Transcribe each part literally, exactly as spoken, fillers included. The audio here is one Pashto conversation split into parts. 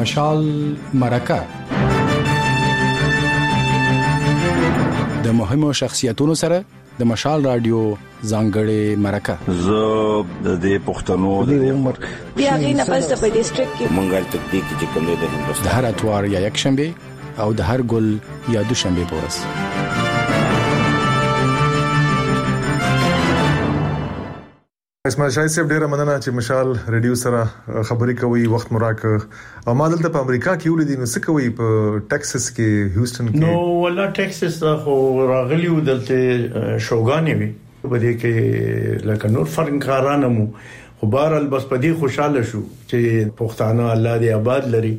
مشال مرکه د مهمو شخصیتونو سره د مشال رادیو ځانګړې مرکه. زه د دې پښتنو د عمر بیا غینه پس د ډیسټریکټ کې مونږه تکتیک چې کوم د هندوستان د هر اتوار یا یک شنبه او د هر ګل یا دوشنبه پورس. اسماعیل شاه صاحب ډیره مننه چې مشال ریډیو سره خبرې کوي، وخت مراک او ما دلته په امریکا کې ولیدل نو څه کوي په ټکساس کې، هیوستن کې. نو ولا ټکساس خو راغلی و دلته شوګانې وي په دې کې لکه نور فرنکارانه مو خو بهرال بس په دې خوشاله شو چې پښتانه الله دې آباد لري،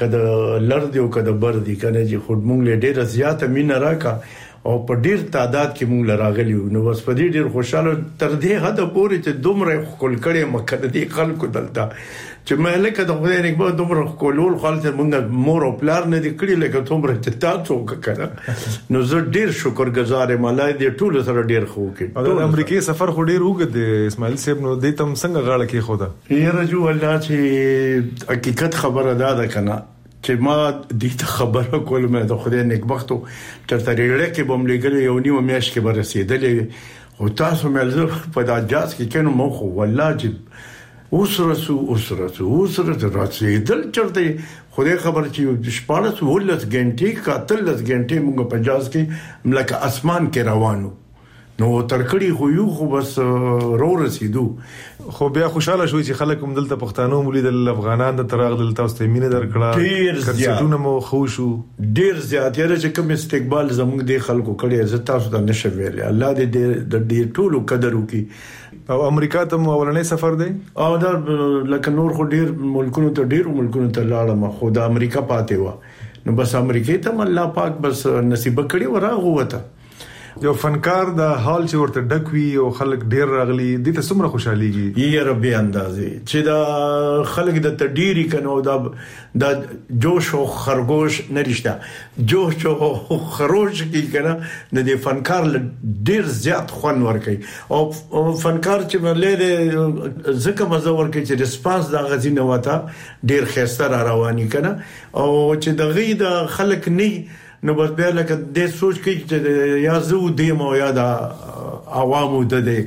کده لړ دی او کده بر دی کنه چې خود مونږ له ډیره زیاته مين راکا او په ډیر تعداد کې مونږ لراغلی نو بس په دې ډیر خوشاله تر دې حد پورې چې دومره خپل کړي مکه دې خلکو دلته چې مهله کده خدای نه به دومره کولول خالص مونږ مور او پلار نه دې کړی لکه څومره چې تاسو وکړه نو زه ډیر شکرګزار یم الله دې ټول سره ډیر خو کې. د امریکای سفر خو ډیر وګد اسماعیل صاحب نو دې تم څنګه غاړه کې خو دا یې رجو الله چې حقیقت خبره ده کنه چې ما دې ته خبره کولم د خدای نیکبختو تر ترېړه کې بم لګل یو نیو میاش کې برسېدلې او تاسو مې په دا جاز کې کینو مو خو والله چې اوسرسو اوسرسو اوسرسو راځي دل چرته خدای خبر چې شپارس ولس غنټي کاتلس غنټي موږ په جاز کې ملک اسمان کې روانو نو ترکړی خو یو خو بس رو رسیدو خو بیا خوشاله شوي چې خلک هم دلته پښتانه مولیدل، افغانان د تراغ دلته واستې مینه درکړه، ډیر زیاتونه مو خوشو ډیر زیات یره چې کوم استقبال زموږ د خلکو کړي عزت تاسو ته نشه ویل الله دې د دې ټولو قدر وکي. او امریکا ته مو اولنې سفر دی او دا لکه نور خو ډیر ملکونو ته ډیر ملکونو ته لاړم خو د امریکا پاتې و نو بس امریکای ته الله پاک بس نصیب کړي وراغه وته. یو فنکار د حال چې ورته ډکوي او خلک ډیر راغلي دي ته څومره خوشاليږي یې ربي اندازې چې دا خلک د تډيري کنو دا د جوش او خرگوش نريشته جوش او خروش کی کنه د دې فنکار ډیر زیات خون ورکي او فنکار چې ولې زکه مزه ورکي چې ریسپانس دا غزينه وته ډیر خسته را رواني کنه او چې د غي د خلک نه نو بس بیا لکه د سوچ کې چې یا زو دی مو یا د عوامو د دې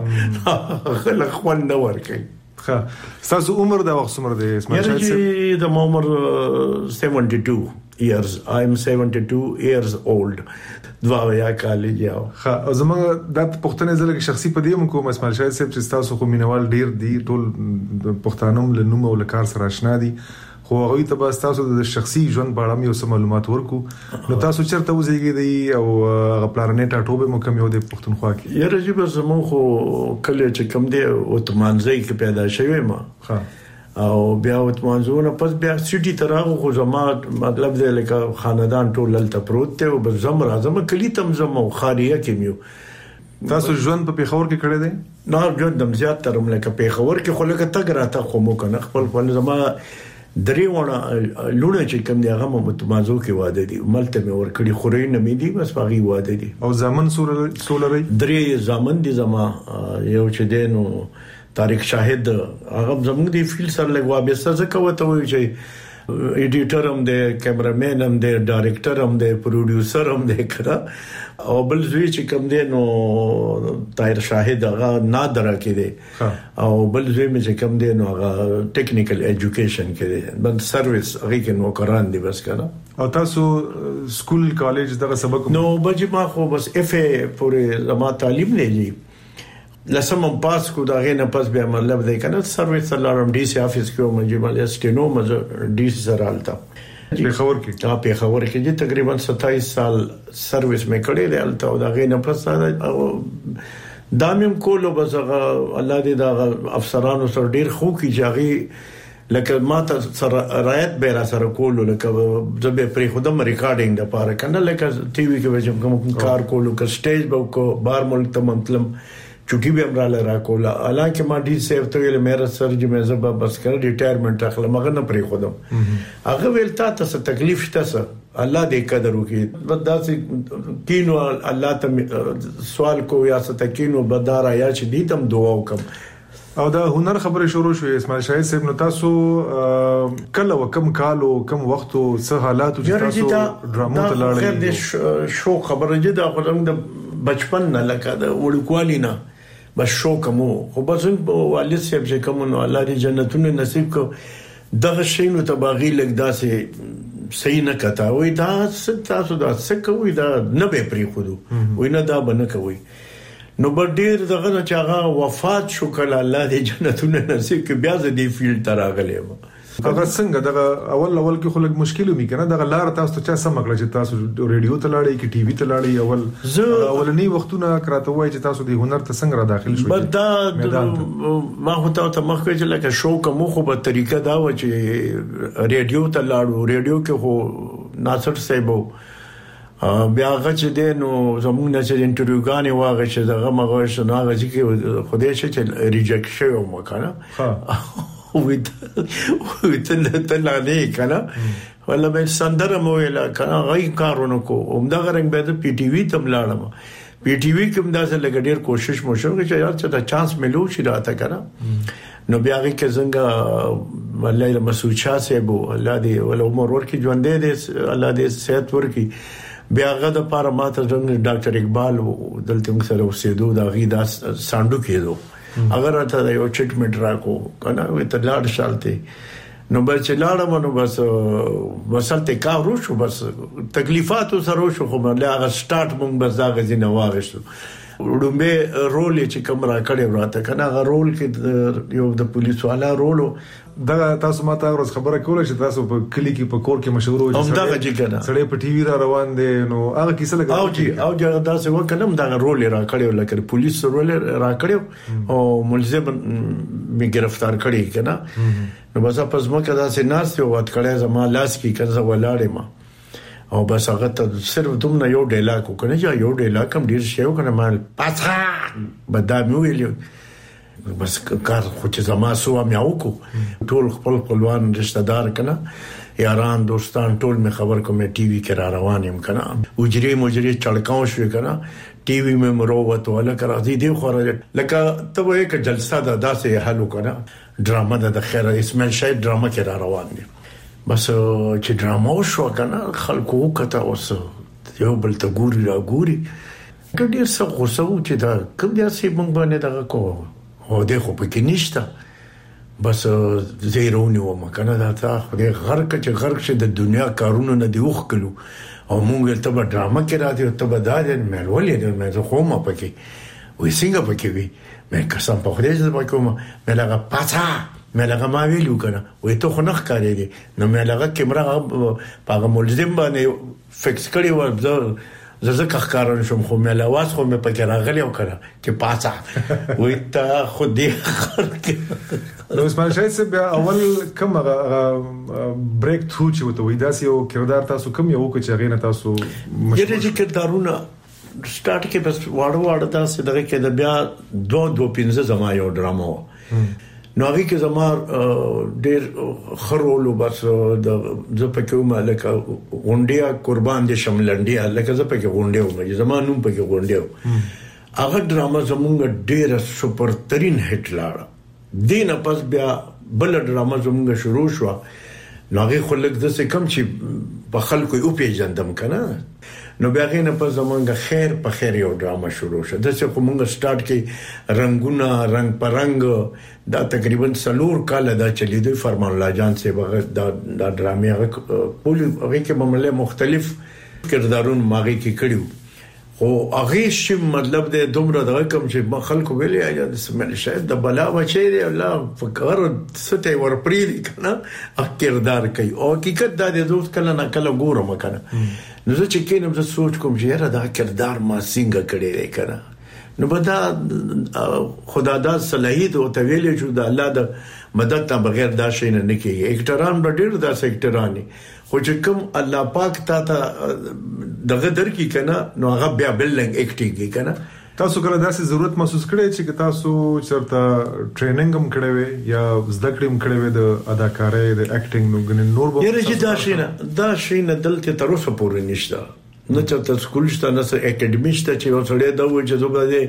کنه خلک خپل نه ورکي. ها تاسو عمر دا وخت عمر دی اسماعیل شاه صاحب د عمر seventy-two years I am seventy-two years old دوا یا کالج یاو. ها زموږ د پښتنې ځل کې شخصي پدې مو کوم اسماعیل شاه صاحب چې تاسو خو مینوال ډیر دی ټول پښتانم له نوم او لکار سره آشنا دي خو هغه ته به تاسو د شخصي ژوند په اړه یو څه معلومات ورکو نو تاسو چیرته وځيږئ دی او هغه پلانټ اټوبه مو کوم یو د پښتونخوا کې یره چې به زمو خو کله چې کم دی او تمانځي کې پیدا شوی ما ها او بیا او تمانځونه پس بیا سټي تراغه خو زما مطلب دی لکه خاندان ټول لته پروت ته او به زم راځم کلی تم زم خاریه کې میو. تاسو ژوند په پیښور کې کړی دی؟ نه ژوند دم زیات تر ملک پیښور کې خو لکه تګ راته خو مو کنه خپل خپل زما درې ونه لونه چې کوم دی هغه متمازو کې واده دي ملته مې ور کړی خوري نه مې دي بس باغی واده دي او زامن سولري درې زامن دي زما یو چې دینو طارق شاهد هغه زموږ دی فیل سره لګوا به څه کوته وي چې ایډیټر هم دی کیمرامین هم دی ډایرکټر هم دی پروډوسر هم دی کړه او بل زوی چې کوم دی نو طاهر شاهد هغه نادره کې دی او بل زوی مې چې کوم دی نو هغه ټیکنیکل ایجوکیشن کې دی بل سرویس هغه کې نو قران دی بس کړه. او تاسو سکول کالج دغه سبق نو بجې ما خو بس اف ای پورې زما تعلیم نه جی لسم پاس کو دا غینه پس بیا مطلب دی کنه سرویس لارم ډي سي افیس کې مې مال استینو مزه ډي سي سره حالت پیښور کې تا پیښور کې چې تقریبا ستایس سال سرویس مې کړی دی حالت او دا غینه پس دامیم کولو بس الله دې دا افسرانو سره ډیر خو کې جاغي لکه ماته سره رایت به را سره کولو لکه زبې پری خودم ریکارډینګ د پاره کنه لکه ټي وي کې کوم کار کولو ک سټیج به کو بار ملک ته مطلب چټي به امراله را کوله حالانکه ما دې سیف ته ویل مې سر چې مې زبا بس کړ ریټایرمنټ اخله مګر نه پری خودم هغه ویل تا ته تکلیف شته سر الله دې قدر وکي بداسې کینو الله ته سوال کو یا ست کینو بدارا یا چې دې تم دعا وکم او دا هنر خبره شروع شوې اسماعیل شاهد صاحب نو تاسو کله وکم کالو کم وخت او څه حالات چې تاسو ډرامو ته لاړې خیر دې شو خبره جدا خلک د بچپن نه لکه د وړکوالي نه بس شو کوم خو بس والد صاحب چې کوم نو الله دې جنتونه نصیب کو دغه شی نو تباغي لګ داسې صحیح نه کتا وای دا تاسو دا څه کوي دا نه به پری خودو وای نه دا بنه کوي نو بر ډیر دغه چې هغه وفات شو کله الله دې جنتونه نصیب کې بیا دې فیلډ تراغلې و هغه څنګه دغه اول اول کې خلک مشکل ومي کنه دغه لار تاسو ته چا سمګل چې تاسو ریډیو ته لاړې کې ټي وي ته لاړې اول اولنی وختونه کراته وای چې تاسو د هنر ته څنګه را داخل شوئ بدا ما هوته ته مخکې چې لکه شو کوم خو به طریقه دا و چې ریډیو ته لاړو ریډیو کې هو ناصر صاحب بیا هغه چې دینو زموږ نه چې انټرویو غانې واغې چې دغه مغه شنو هغه چې خدای چې ریجکټ شوی و کنه وید وید ته لاندې کنه ولا به سندره مو ویلا کنه غي کارونه کو همدا غرنګ به پی ټی وی تم لاړم پی ټی وی کوم دا څه لګ ډیر کوشش مو شو چې یار څه دا چانس ملو شي راته کنه نو بیا کې څنګه ولله مسعود شاه صاحب الله دې ول عمر ورکی ژوندې دې الله دې صحت ورکی بیا هغه د پاره ماته څنګه ډاکټر اقبال دلته موږ سره اوسېدو دا غي دا ساندو کېدو اگر ته یو چټمنټ راکو کنه وې ته لاړ شالته نو بل چې لاړم نو بس وسلته کا روشو بس تکلیفات سره شو خو مله هغه سٹارټ مونږ بس دا غزي نه واغشتو وډمبه رول چې کوم را کړی راته کنه هغه رول کې یو د پولیس والا رول دا تاسو ماته ورځ خبره کوله چې تاسو په کلی کې په کور کې مشهور وو هم دا چې کنه سړی په ټي وي را روان دي نو هغه کیسه لګا او جی او جا دا څه وکړم دا رول را کړیو لکه پولیس رول را کړیو او ملزم می گرفتار کړی کنه نو بس په ځمکه دا سه ناس یو وات کړی زما لاس کې کنه ولاړې ما او بس هغه ته صرف دومره یو ډیلاګ وکړنه چې یو ډیلاګ هم ډیر شی وکړه مال پاتہ بدامي ویلو بس کار خو چې زما سو مې وکړو ټول خپل خپلوان رشتہ دار کنه یاران دوستان ټول مې خبر کوم ټي وي کې را روان يم کنه وجري مجري چړکاو شو کنه ټي وي مې مروت ولا کرا دي دی خو لکه ته وې ک جلسه دا داسې حل وکړه ډراما د خیر اسماعیل شاهد ډراما کې را روان دي بس چې ډراما شو کنه خلکو کته اوس یو بل ته ګوري را ګوري کډیر څه غوسه و چې دا کوم داسې مونږ باندې دغه کوو او دې خو پکې نشته بس زیرونی و مکنه دا تا خدای غرق چې غرق شه د دنیا کارونه نه دی وښکلو او مونږ ته به ډراما کې را دي ته به دا دې مې ولې دې مې خو ما پکې وې څنګه پکې وي مې قسم په خدای دې پکې ما مې لګا پاتا مې لګا ما ویلو کنه وې ته خو نه ښکارې دي نو مې لګا کیمرا په ملزم باندې فکس کړی و زه که ښکارن شم خو مې لاواز خو مې پکې راغلی او کنه چې پاڅه وې ته خو دې نو اسماعیل شاهد صاحب اول کوم بریک تھرو چې وته وې داسې یو کردار تاسو کوم یو کو چې هغه نه تاسو یره چې کردارونه سٹارټ کې بس واړو واړو تاسو دغه کې د بیا دوه دوه پنځه زما یو ډرامو نو هغه کې زما ډېر خرولو بس د زپکه مالک غونډیا قربان دي شملندیا لکه زپکه غونډیو مې زمانو پکې غونډیو هغه ډراما زمونږ ډېر سپر ترين هټ لاړه دینه پس بیا بل ډراما زمونږ شروع شو نو هغه خلک د څه کم چې په خلکو یو پیژندم کنه نو بیا غینه په زمونږ خیر په خیر یو ډراما شروع شو د څه کومه سٹارټ کې رنگونه رنگ پرنګ دا تقریبا سلور کال دا چلی دوی فرمان الله جان سے بغیر دا دا ډرامې هغه ټول هغه کې معاملې مختلف کردارون ماغي کې کړیو خو هغه شی مطلب د دومره د رقم چې خلکو ویلې یا د سمل شاید د بلا بچی دی الله فکر ستې ورپری کنه کردار کوي او حقیقت دا د دوست کله نه کله ګورم کنه نو زه چې کینم زه سوچ کوم چې یاره دا کردار ما څنګه کړی دی کنه نو بدا خدا دا صلاحیت او تویل چې د الله د مدد ته بغیر دا شي نه کیږي اکټران ډېر دا سېکټرانی خو چې کوم الله پاک تا ته دغه در کی کنه نو هغه بیا بلډینګ اکټینګ کی کنه تاسو کله داسې ضرورت محسوس کړئ چې تاسو چرته ټریننګ هم کړی وي یا زده کړې هم کړی وي د اداکارۍ د اکټینګ نو غن نور به یره چې دا شي نه دا شي نه دلته تر اوسه پورې نشته نه چرته سکول شته نه اکیډمي شته چې وسړی دا و چې زه به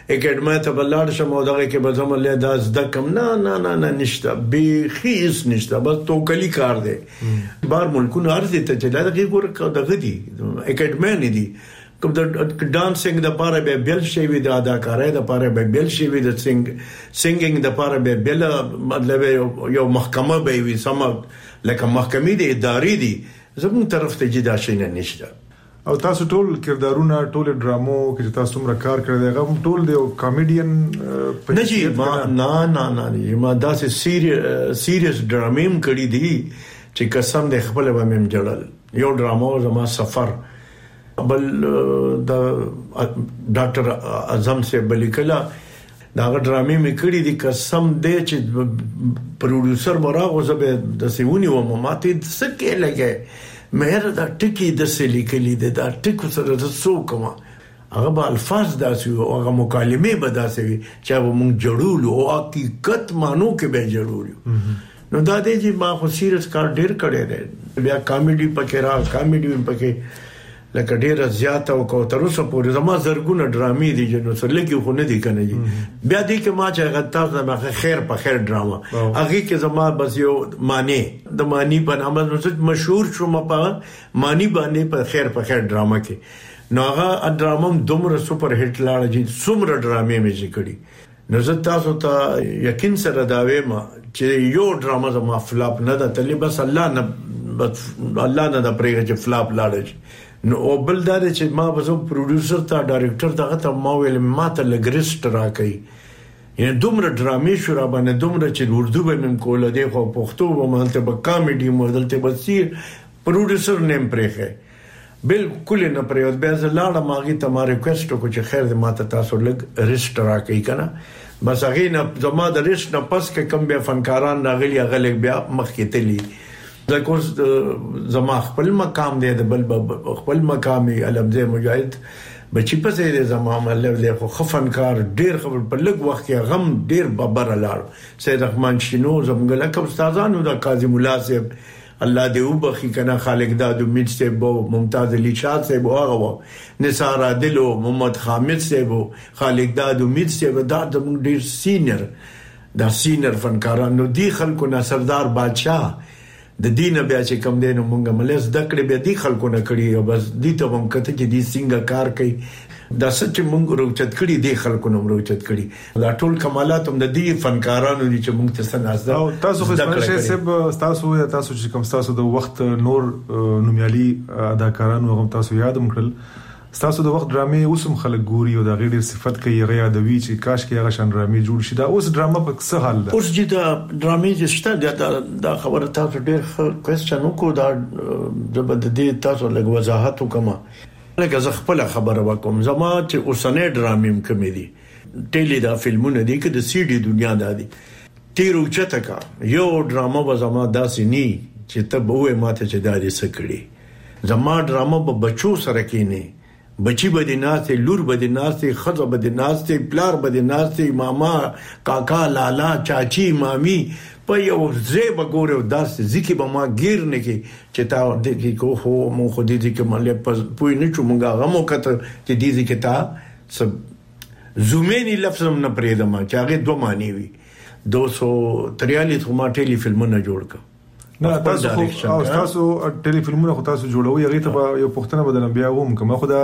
اکیډمي ته بلار شم او دغه کې به زم له داس د کم نه نه نه نه نشته به خیس نشته بس توکلی کار دی بار ملکونه ارزه ته چې دا ګور دغه دي اکیډمي نه دي کوم د ډانسینګ د پاره به بل شي وي د اداکارۍ د پاره به بل شي وي د سنگ سنگینګ د پاره به بل مطلب یو محکمه به وي سم لکه محکمې د ادارې دي زموږ طرف ته جدا شي نه نشته او تاسو ټول کردارونه ټول ډرامو کې تاسو موږ کار کړی دی هغه ټول دی کامیډین نه جی ما نه نه نه ما داسې سیریس سیریس ډرامې کړې دي چې قسم دې خپل به مم جوړل یو ډرامو زما سفر بل د ډاکټر اعظم سے بلیکلا دا ډرامې مې کړې دي قسم دې چې پروډوسر براغه زبه د سیونی و ماته سکه لګي مهر دا ټکی د سلیکلې د دا ټکو سره د سو کومه هغه به الفاظ داسي او هغه مکالمه به داسي چې موږ جوړول او حقیقت مانو کې به جوړول نو دا دې چې ما خو سیریس کار ډیر کړی دی بیا کامیډي پکې را کامیډي پکې لکه ډیر زیات او کو تر اوسه پورې زما زرګونه ډرامې دي چې نو سره لګي خو نه دي کنه جی بیا دې کې ما چې غلطه ما خیر په خیر ډراما هغه کې زما بس یو معنی د معنی په نامه نو مشهور شوم په معنی باندې په خیر په خیر ډراما کې نو هغه ډراما دومره سپر هټ لاړ جی څومره ډرامې مې کړې نو زه تاسو ته یقین سره دا وایم چې یو ډراما زما فلاپ نه ده تللی بس الله نه بس الله نه دا پرېږه چې فلاپ لاړ نو او بل دا چې ما بزو پروډوسر ته ډایرکټر ته ته ما ویل ما ته لګریسټ راکې یعنی دومره ډرامې شو را باندې دومره چې اردو به مم کوله دی خو پښتو به مالته به کامیډي مودلته بسیر پروډوسر نیم پرېخه بالکل نه پرېوت بیا زلاړه ماغي ته ما ریکوست کو چې خیر دې ما ته تاسو لګ ریسټ راکې کنه بس هغه نه زما د ریسټ نه پس کې کم بیا فنکاران راغلي هغه بیا مخکې تلی دا کوس زما خپل مقام دی د بل خپل مقامي علمزه مجاهد بچی په دې زما مله له خو خفنکار ډیر خبر په لګ وخت کې غم ډیر ببر لاړ سید رحمان شینو زمګل کوم استادانو د قاضي مولا صاحب الله دې وبخي کنه خالق داد امید صاحب ممتاز علی شاه صاحب هغه نثار عادل محمد حامد صاحب خالق داد امید صاحب دا د ډیر سینیئر دا سینیئر فنکارانو دی خلکو نه سردار بادشاہ د دین بیا چې کم دین مونږه ملز دکړې بیا دی خلکو نه کړی او بس دی ته هم کته چې دی څنګه کار کوي دا سچ مونږ روچت کړی دی خلکو نه روچت کړی دا ټول کمالات هم د دې فنکارانو دي چې مونږ ته سنازدا او تاسو خو اسماعیل صاحب تاسو یا تاسو چې کوم تاسو د وخت نور نومیالي اداکارانو هم تاسو یاد مکړل تاسو د وخت ډرامې اوسم خلک ګوري او دا غیر صفت کوي غي یادوي چې کاش کې هغه شان ډرامې جوړ شي دا اوس ډراما په څه حال ده اوس چې دا ډرامې چې شته دا خبره تاسو ډېر کوېسچن وکړو دا د دې تاسو لږ وضاحت وکما لکه زه خپل خبره وکم زما چې اوسنۍ ډرامې کومې دي ټيلي دا فلمونه دي کې د سی ډي دنیا دا دي تیرو چته کا یو ډراما به زما داسې ني چې ته به وې ماته چې دا دې سکړي زما ډراما به بچو سره کېنه بچی بدیناسته لور بدیناسته خزه بدیناسته پلار بدیناسته ماما کاکا لالا چاچی مامي په یو زیب ګورو داس ځکه به ما گیر نه کی چې تا د کی کو هو مو خو دې کې مله پوی نه چو مونږه غمو کته چې دې کې تا سب زومینی لفظ هم نه پرېدم چې هغه دوه معنی وي دو سو تریالیس ما ټيلي فلمونه جوړ کړ نه تاسو خو تاسو ټيلي فلمونه خو تاسو جوړوي هغه ته یو پښتنه بدلم بیا ووم کوم خو دا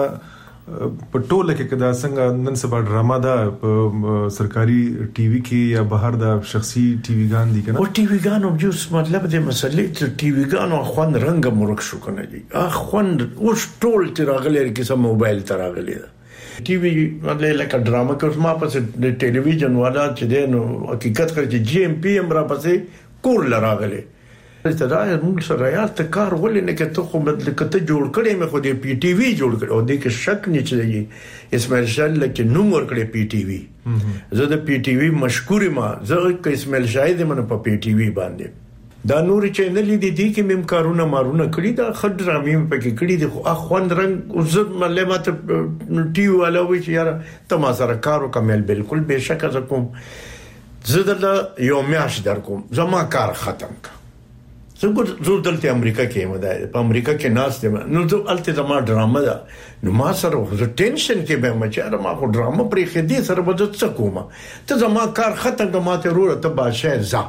په ټوله کې کدا څنګه نن سبا ډراما دا سرکاري ټي وي کې یا بهر دا شخصي ټي وي ګان دي کنه او ټي وي ګانو جو مطلب دې مسلې ته ټي وي ګانو خوان رنگ مرک شو کنه دي اخ خوان اوس ټول تراغلي کې سم موبایل تراغلي ټي وي مطلب لکه ډراما کې ما پسې د ټلویزیون والا چې دینو حقیقت کوي چې جی ام پی ام را پسې کور لراغلي ته دا موږ سره یا ته کار ولې نه کته خو بدل کته جوړ کړي مې خو دې پی ټي وي جوړ کړ او دې کې شک نه چي اسماعیل شاه لکه نوم ور کړی پی ټي وي زه د پی ټي وي مشکور ما زه کې اسماعیل شاه دې من په پی ټي وي باندې دا نور چینل دي دي کې مم کارونه مارونه کړی دا خډرا مم پکې کړی دي خو اخوان رنگ عزت مله ماته ټي وي والا وی چې یاره ته ما سره کارو کمل بالکل بهشکه زکم زه د یو میاش در کوم زما کار ختم کا څنګه زه دلته امریکا کې مده په امریکا کې ناس ته نو ته الته زما ډرامه ده نو ما سره زه ټینشن کې به مچاره ما خو ډرامه پرې خدي سره بده څه کومه ته زما کار ختم د ماته روره ته باشه ځه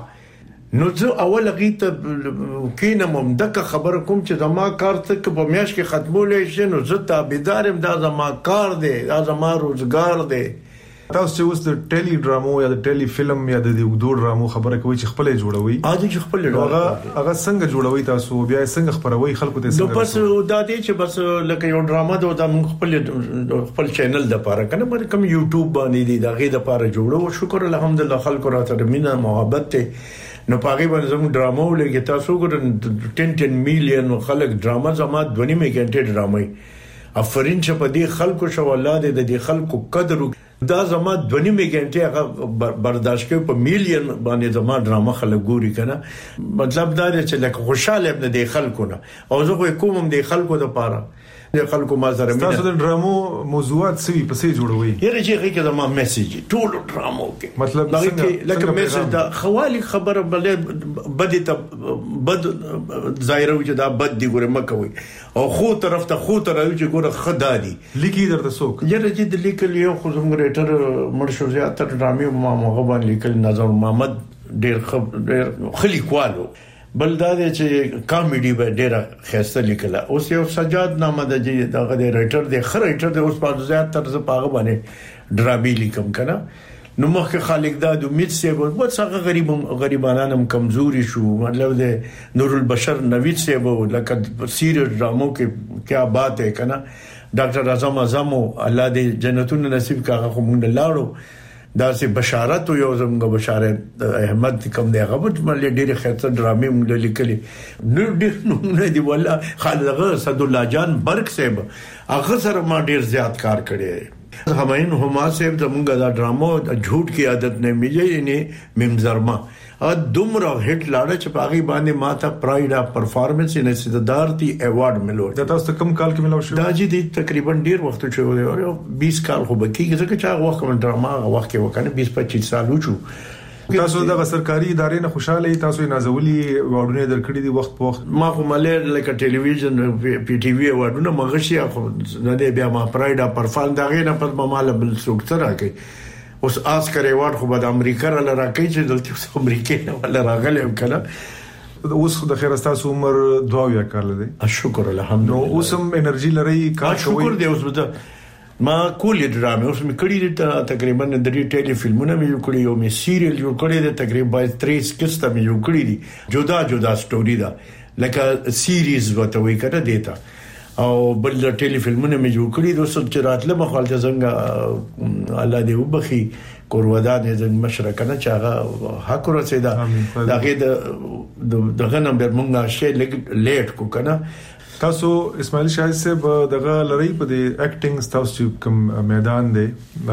نو زه اول غیته کینم ممدک خبر کوم چې زما کار ته په میاش کې ختمولې شي نو زه تابعدارم دا زما کار دی دا زما روزګار دی تاسو چې اوس د ټیلی ډرامو یا د ټیلی فلم یا د وګړو ډرامو خبره کوي چې خپل جوړوي اځي چې خپل هغه هغه څنګه جوړوي تاسو بیا څنګه خبروي خلکو ته څنګه نو بس دا دي چې بس لکه یو ډراما د خپل خپل چینل د پاره کنه مې کوم یوټیوب باندې دی دا غي د پاره جوړو شکر الحمدلله خلکو راته مینه محبت ته نو پاغي باندې زموږ ډرامو لګي تاسو ګورئ ټن میلیون خلک ډراما زما دونی مې ګنټه ډرامای افرین چې په دې خلکو شو الله دې د خلکو قدر دا زما دونی میګنټه هغه برداشت کوي په میلیون باندې زما ډرامه خلک ګوري کنه مطلب دا دی چې لکه خوشاله ابن د خلکو نه او زه کوم د خلکو د پاره د خلکو ما سره مینه تاسو د ډرامو موضوعات سوي پسې جوړوي یره چې هغه زما میسج ټول ډرامو کې مطلب لکه میسج دا خوالي خبره بلې بد ته بد ظاهر و چې دا بد دی ګوره مکوي او خو طرف ته خو طرف چې ګوره خدا دی لیکي درته څوک یره چې د لیکل یو خو زموږ ریټر مرشد زیاتره ډرامې ما مغبان لیکل نظر محمد ډېر خب ډېر خلی کوالو بل دا چې کامیډي به ډېر خسته لیکله اوس یو سجاد نامه د دې دغه د ریټر د خر ریټر د اوس په زیاتره ز پاغه باندې ډرامې لیکم کنه نو مخه خالق دا د امید سي وو څنګه غریب غریبانانم کمزوري شو مطلب د نور البشر نوید سي وو لکه سیریس ډرامو کې کیا بات ہے کنه ډاکټر اعظم اعظم الله دې جنتون نصیب کاغه خو مونږ لاړو دا سي بشارت یو زموږ بشارت احمد کوم دی هغه مله ډېر خاطر ډرامې مونږ لیکلي نو ډېر نه دی ولا خالد صد الله جان برک صاحب هغه سره ما ډېر زیات کار کړی هماین هما صاحب زموږ دا ډرامو جھوٹ کی عادت نه میږي نه ممزرما ا دومره هټ لاړه چې پاغي باندې ماته پرایډ اف پرفارمنس ان صدارتي ایوارډ ملو دا تاسو کم کال کې ملو شو دا چې د تقریبا ډیر وخت شو دی بیس کال خو بکیږي ځکه چې هغه وخت کوم ډراما هغه وخت کې وکنه بیس پچیس سال وچو تاسو د سرکاري ادارې نه خوشاله تاسو نازولي وړونه درکړي دي وخت په وخت ما خو ملې لکه ټلویزیون پی ټي وی وړونه مغشي خو نه دی بیا ما پرایډ اف پرفارمنس دا غي نه په مال بل څوک تر راکې اوس آسکر ایوارډ خو د امریکا را راکې چې دلته امریکا نه ولا راغلی کله اوس د خیر تاسو عمر دواویا کال دی شکر الحمدلله نو اوس هم انرژي لري کار کوي شکر دی اوس ما کولې ډرامه اوس مې کړی دي تقریبا د دې ټیلی فلمونه مې کړی یو مې سیریل جوړ کړی دی تقریبا تریس قسطه مې جوړ کړی دي جدا جدا سټوري دا لکه سیریز وته وی کړه دیتا او بل ټیلی فلمونه مې جوړ کړی دي اوس چې راتله مخالته څنګه الله دې وبخي کورودان زنګ مشرکنه چې هغه حق ورسېدا دغه د دغه نمبر مونږه شی لیټ کو کنه تاسو اسماعیل شاهد صاحب دغه لری په د اکټینګ تاسو کوم میدان دی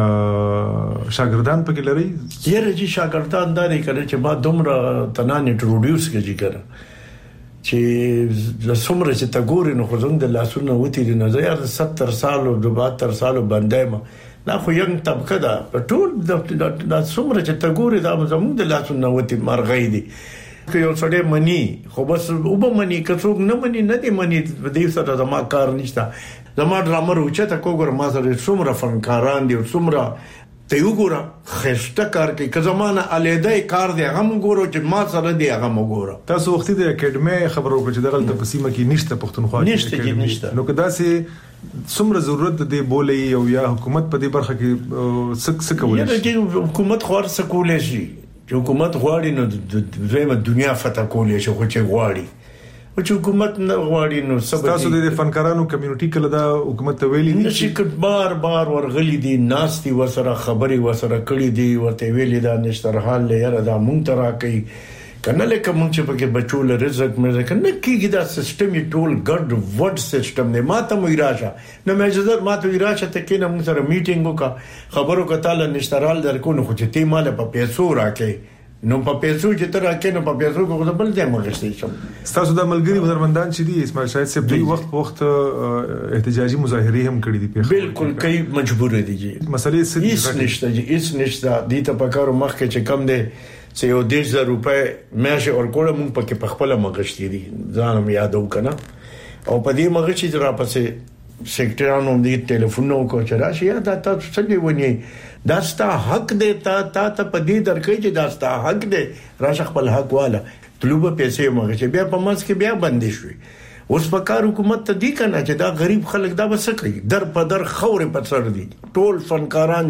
شاګردان پکې لري یره چې شاګردان داري کړي چې ما دومره تنان انټروډیوس کړي کړه چې د څومره چې تا ګوري نو خو څنګه د لاسونو وتی دي نه زیات ستر سال او بهتر سال باندې ما دا خو یو طبقه ده ټول د څومره چې تا ګوري دا زموږ د لاسونو وتی مرغې دي که یو سړی منی خو بس وب منی که څوک نه منی نه دی منی د دې سره زما کار نشته زما ډرامر اوچه تا کوګر ما سره څومره فنکاران دي څومره ته وګوره خسته کار کوي که زمانه الیدای کار دی هغه وګورو چې ما سره دی هغه وګوره تاسو وختي د اکیډمي خبرو په چې دغه تقسیمه کې نشته پښتونخوا کې نشته نو کدا سي څومره ضرورت دی بولې او یا حکومت په دې برخه کې سک سک کولای شي یره حکومت خور سکولای شي چې حکومت غواړي نو د زموږ دنیا فتح کولای شي خو چې غواړي او چې حکومت نه غواړي نو سبا تاسو د فنکارانو کمیونټي کله دا حکومت ته ویلي دي چې بار بار ورغلي دي ناس دي وسره خبري وسره کړي دي ورته ویلي دا نشتر حال لري دا مونږ ترا کوي کنه لکه مونږ چې پکې بچو له رزق مې کنه کیږي دا سیستم یې ټول ګډ وډ سیستم نه ماته مو راشه نو مې اجازه ماته راشه ته کینه مونږ سره میټینګ وکړه خبرو کتاله نشترال درکو نو خو چې تی مال په پیسو راکې نو په پیسو چې تر راکې نو په پیسو کو بل ځای مغشتې شم تاسو د ملګری هنرمندان چې دي اسماعیل شاهد صاحب دوی وخت وخت احتجاجي مظاهره هم کړې دي بالکل کوي مجبور دي جی مسلې هیڅ نشته جی هیڅ نشته دي ته پکارو مخ کې چې کم دي چې یو دیش زر روپے مېشه ورکوړم مونږ پکې په خپل مغشتي دي ځانم یادو کنه او په دې مغشتي را پسې سیکټرانو دې ټلیفون نو کو چر راشي دا تاسو څنګه ونی دا ستا حق دی تا تا ته په دې درکې چې دا ستا حق دی راشه خپل حق والا طلوبه پیسې مغشتي بیا په مس کې بیا بندي شوي اوس په کار حکومت ته دی کنه چې دا غریب خلک دا بس کوي در په در خورې په سر دي ټول فنکاران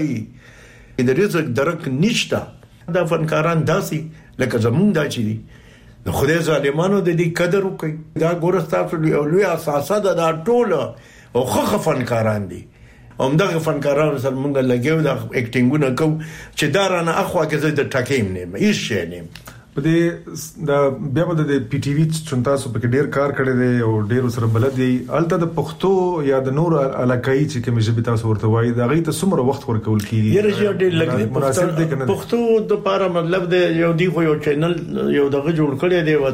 جاړي د رزق درک نشتا دا فنکاران داسي لکه زمونږ دا چې دي د خدای ظالمانو د دې قدر وکړي دا ګورستاسو دی او لوی اساسه دا ټول او خخ فنکاران دي همدغه فنکارانو سره مونږ لګیو دا اکټینګونه کوو چې دا رانه اخوا کې زه د ټاکیم نه هیڅ شي نه په دې دا بیا په د پی ټی وی چونتا سو په ډیر کار کړی دی او ډیر سره بلد دی الته د پښتو یا د نور علاقائی چې کوم ژبه تاسو ورته وایي دا غي ته څومره وخت ورکول کیږي یره چې ډیر لګي مناسب دی کنه پښتو د لپاره مطلب دی یو دی خو یو چینل یو دغه جوړ کړی دی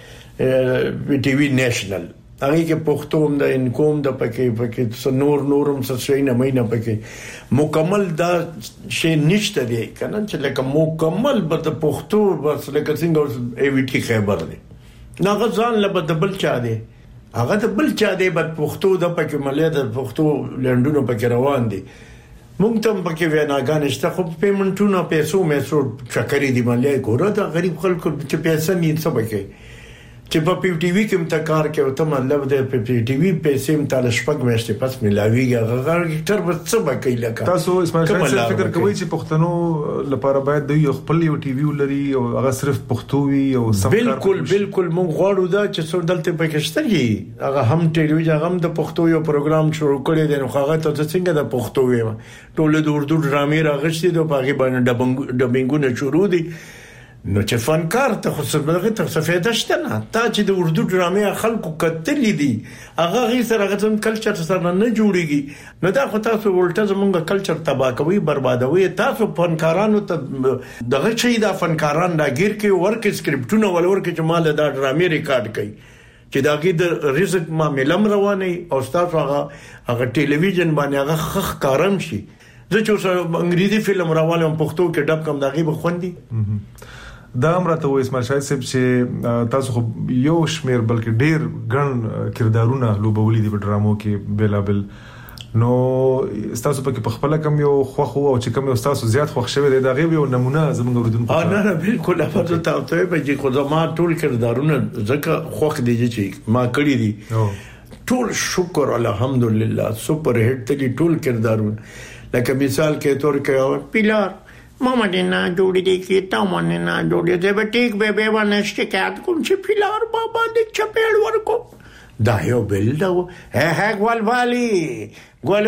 وته پی ټی وی نېشنل هغه کې پښتو هم د انکوم د پکې پکې نور نورم څه شي نه مې نه پکې مکمل دا شی نشته دی کنه چې لکه مکمل به د پښتو بس لکه څنګه ای وی ټی خبر دی نه ځان له بدبل چا دی هغه د بل چا دی بد پښتو د پکې ملي د پښتو لندونو پکې روان دي مونږ ته پکې ویناګان شته خو پیمنټونه پیسو مې څو چکرې دی ملي ګوره دا غریب خلکو چې پیسې نه څه پکې چې په پی ټی وی کې متکار کې او ته مطلب د پی ټی وی پیسې هم تعال شپږ میاشتې پس ملاویږي هغه تر څه بکې لکه تاسو اسماعیل خان فکر کوي چې پښتنو لپاره باید د یو خپل یو ټي وی ولري او هغه صرف پښتو وي او سم بالکل بالکل مونږ غواړو دا چې څو دلته پکشتري هغه هم ټلویزیون هغه هم د پښتو یو پروګرام شروع کړی دی نو هغه ته څنګه د پښتو وي ټول د اردو ډرامې راغشتي د پاګې باندې ډبنګونه شروع دي نو چې فنکار ته خو څه ته څه فایده شته نه تا چې د اردو ډرامې خلکو کتلې دي هغه غي سره غزم کلچر سره نه جوړيږي نو دا خو تاسو ولټه زمونږ کلچر تباہ کوي بربادوي تاسو فنکارانو ته دغه شي دا فنکاران دا غیر کې ورک سکرپټونه ولور کې چې مال دا ډرامې ریکارډ کوي چې دا غي د رزق معاملې رواني او تاسو هغه هغه ټلویزیون باندې هغه خخ کارم شي زه چې انګریزي فلم راوالم پښتو کې ډب کم دا غي بخوندي دا امرته و اسماعیل شاه صاحب چې تاسو خو یو شمیر بلکې ډیر ګڼ کردارونه لوبولې دي په ډرامو کې بلابل نو تاسو په کې په خپل کم یو خوخ او چې کم یو تاسو زیات خوښ شوی دی دا غي یو نمونه زموږ وروډونکو اه نه نه بالکل افته تاسو به چې خو ما ټول کردارونه ځکه خوخ دي چې ما کړی دي ټول شکر الحمدلله سپر هټ دي ټول کردارونه لکه مثال کې تور کې پیلار ماما دینا جوړی دی کې تا مونږ نه جوړی دی به ټیک به به باندې شکایت کوم چې فلار بابا دې چپېړ ورکو دا یو بل دا هه هه ګول والی ګول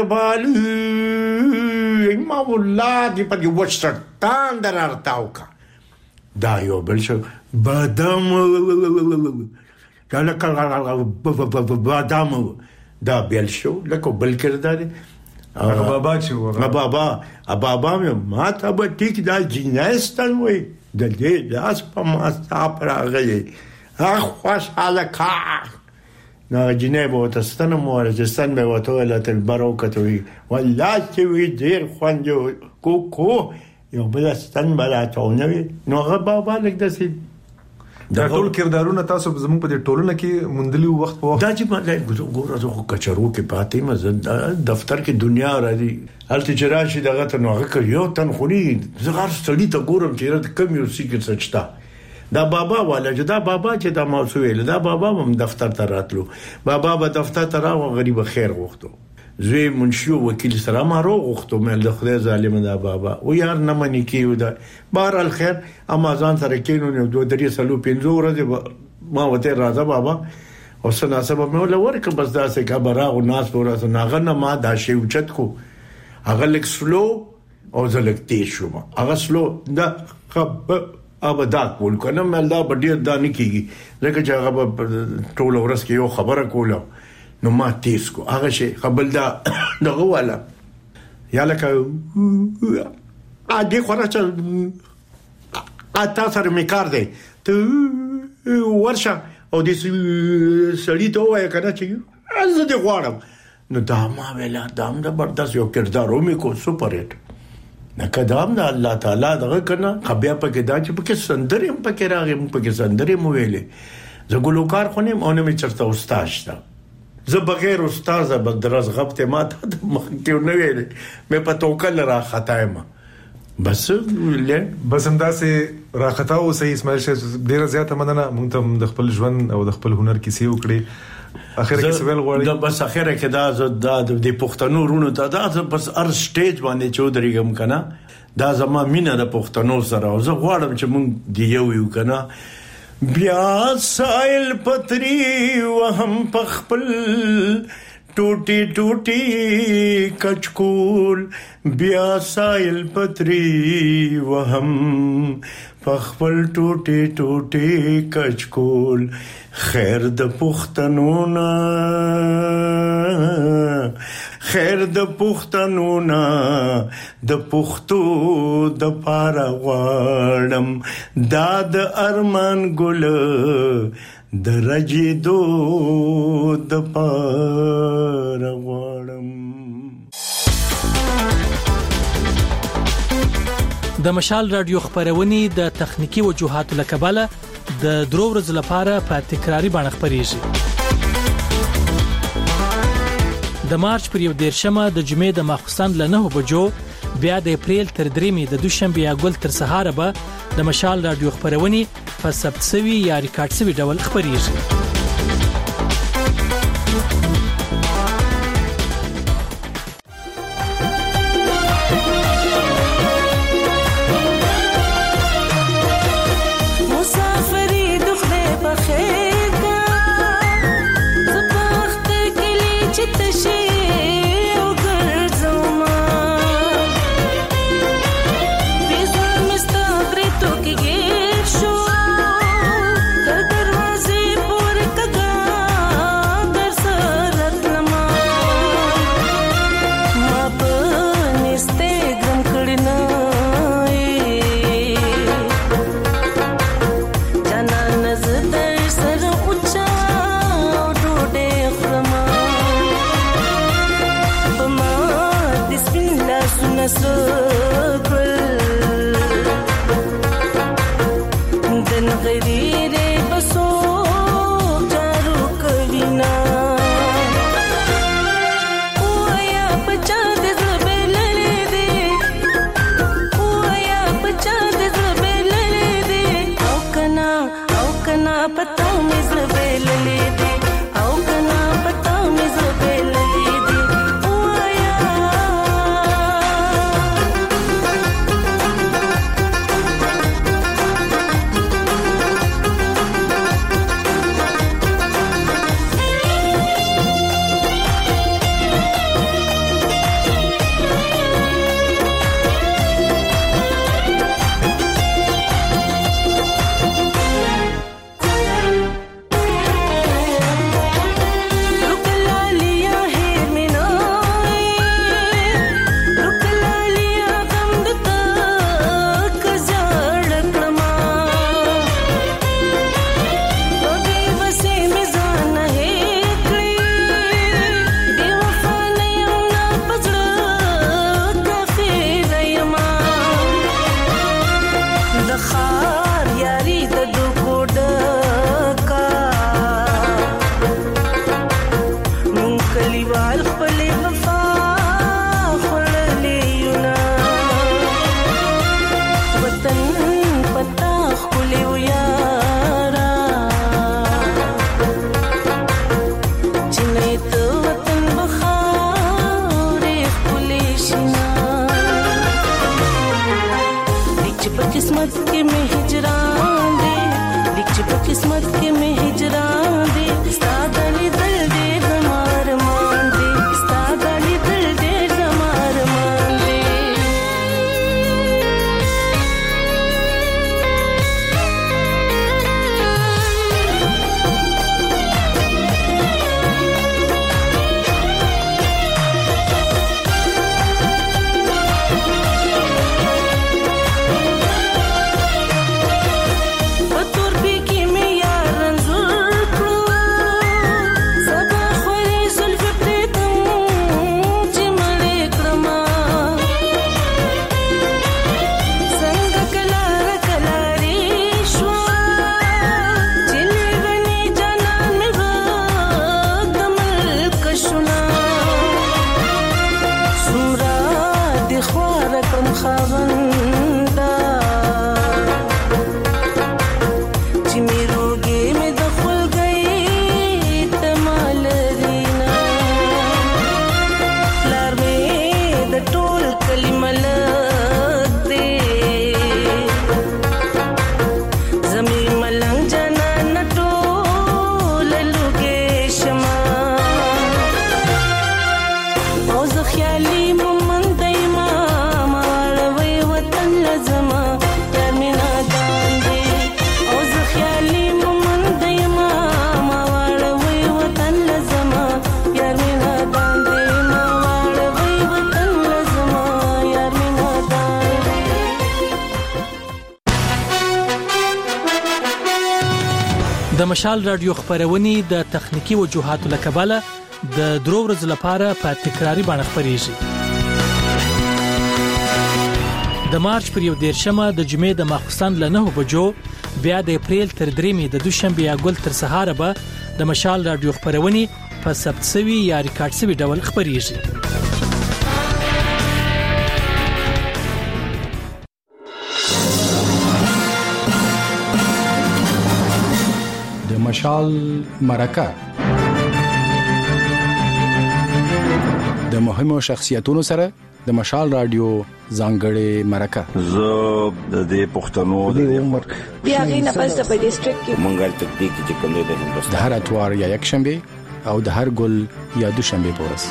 والی ما ولادي په یو وشت تاندر ارتاو کا دا یو بل شو بادام کله کله بادام دا بل شو لکه بل کړه هغه بابا چې و بابا بابا مې ما ته به ټیک دا جناستان وای د دې لاس په ما صاحب راغلی اخ خوشاله کا نو جناب او تستنه مورجستان به وته ولته برکت وي والله چې وی ډیر خوند کو کو یو بل ستن بلاتونه نو هغه بابا لګ دسي دا ټول کردارونه تاسو زموږ په دې ټولنه کې مندلي وخت په وخت دا چې ما ګوره زه کچرو کې پاتې ما دفتر کې دنیا راځي هلته چې راشي دغه ته نو هغه یو تن خوري زغار ستړي ته ګورم چې کم یو سیکر سچتا دا بابا والا چې دا بابا چې دا موسویل دا بابا هم دفتر ته راتلو بابا به دفتر ته راو غریب خیر غوښتو زوی منشیو وکیل سره ما رو غوښتو مې د خدای ظالم دا بابا و یار نه منی کیو دا بهر الخير امازان سره کینو نو دوه درې سلو پنځو ورځې ما وته راځه بابا او سنا سبب مې ولور ک بس دا څه خبره او ناس ورته ناغه نه ما دا شی اوچت کو هغه لک سلو او زلک تیز شو هغه سلو دا خب ابدا کول کنه مل دا ډیر دا نه کیږي لکه چې هغه ټول ورځ کې یو خبره کوله نو ما تیز کو هغه شي قبل دا دغه والا یا لکه ا دې خورچ ا تاسو مې کار دی ته ورشه او دې سړی ته وای کنه چې از دې غواړم نو دا ما ویلا دام د برداشت یو کردارو مې کو سپر هټ نه کدام د الله تعالی دغه کنه خبیا پکې دا چې پکې سندرې هم پکې راغې هم پکې سندرې مو ویلې زه ګلوکار خو نه مونږ می چرته استاد شته زه بغیر استاد به درس غبطه ما ته مخکې نه ویلې مې په توکل را خطایم بس له بس همدا سه راخطاو صحیح اسماعیل شه ډیره زیاته مننه مونږ ته د خپل ژوند او د خپل هنر کیسې وکړي اخر کې سوال غواړي دا بس اخر کې دا د پښتنو رونو ته دا بس ار سټیج باندې چودريګم کنه دا زما مینه د پښتنو سره او زه غواړم چې مونږ دی یو یو کنه بیا سایل پتری وهم پخپل ټوټي ټوټي کچکول بیا سایل پتری وهم پخپل ټوټي ټوټي کچکول خیر د پښتنو نا خیر د پښتنو نا د پښتو د پاره غواړم داد ارمان ګل د رجې دو د پاره غواړم. د مشال رادیو خبرونه د تخنیکی وجوهاتو لکباله د درو ورځې لپاره په تکراری باندې خبريږي. د مارچ پر یو دیرشمه د جمعې د ماخستان له نه بجو بیا د اپریل تر دریمې د دوشنبه یا ګل تر سهار به د مشال رادیو خبرونه په ثبت سوي یا ریکارډ سوي ډول خبريږي. د مشال رادیو خبرونه د تخنیکی وجوهاتو لکباله د درو ورځې لپاره په تکراری باندې خبريږي. د مارچ پر یو دیرشمه د جمعې د ماخستان له نه بجو بیا د اپریل تر دریمې د دوشنبه یا ګل تر سهار به د مشال رادیو خبرونه په ثبت شوی یا ریکارډ شوی ډول خبريږي. د مشال مرکه د مهمو شخصیتونو سره د مشال رادیو ځانګړې مرکه زه د دې پښتنو د عمر بیا غینه پس د ډیسټریکټ کې منګل تکتیک چې کوم دی د هندوستان د هر اتوار یا یک شنبه او د هر ګل یا دوشنبه پورس.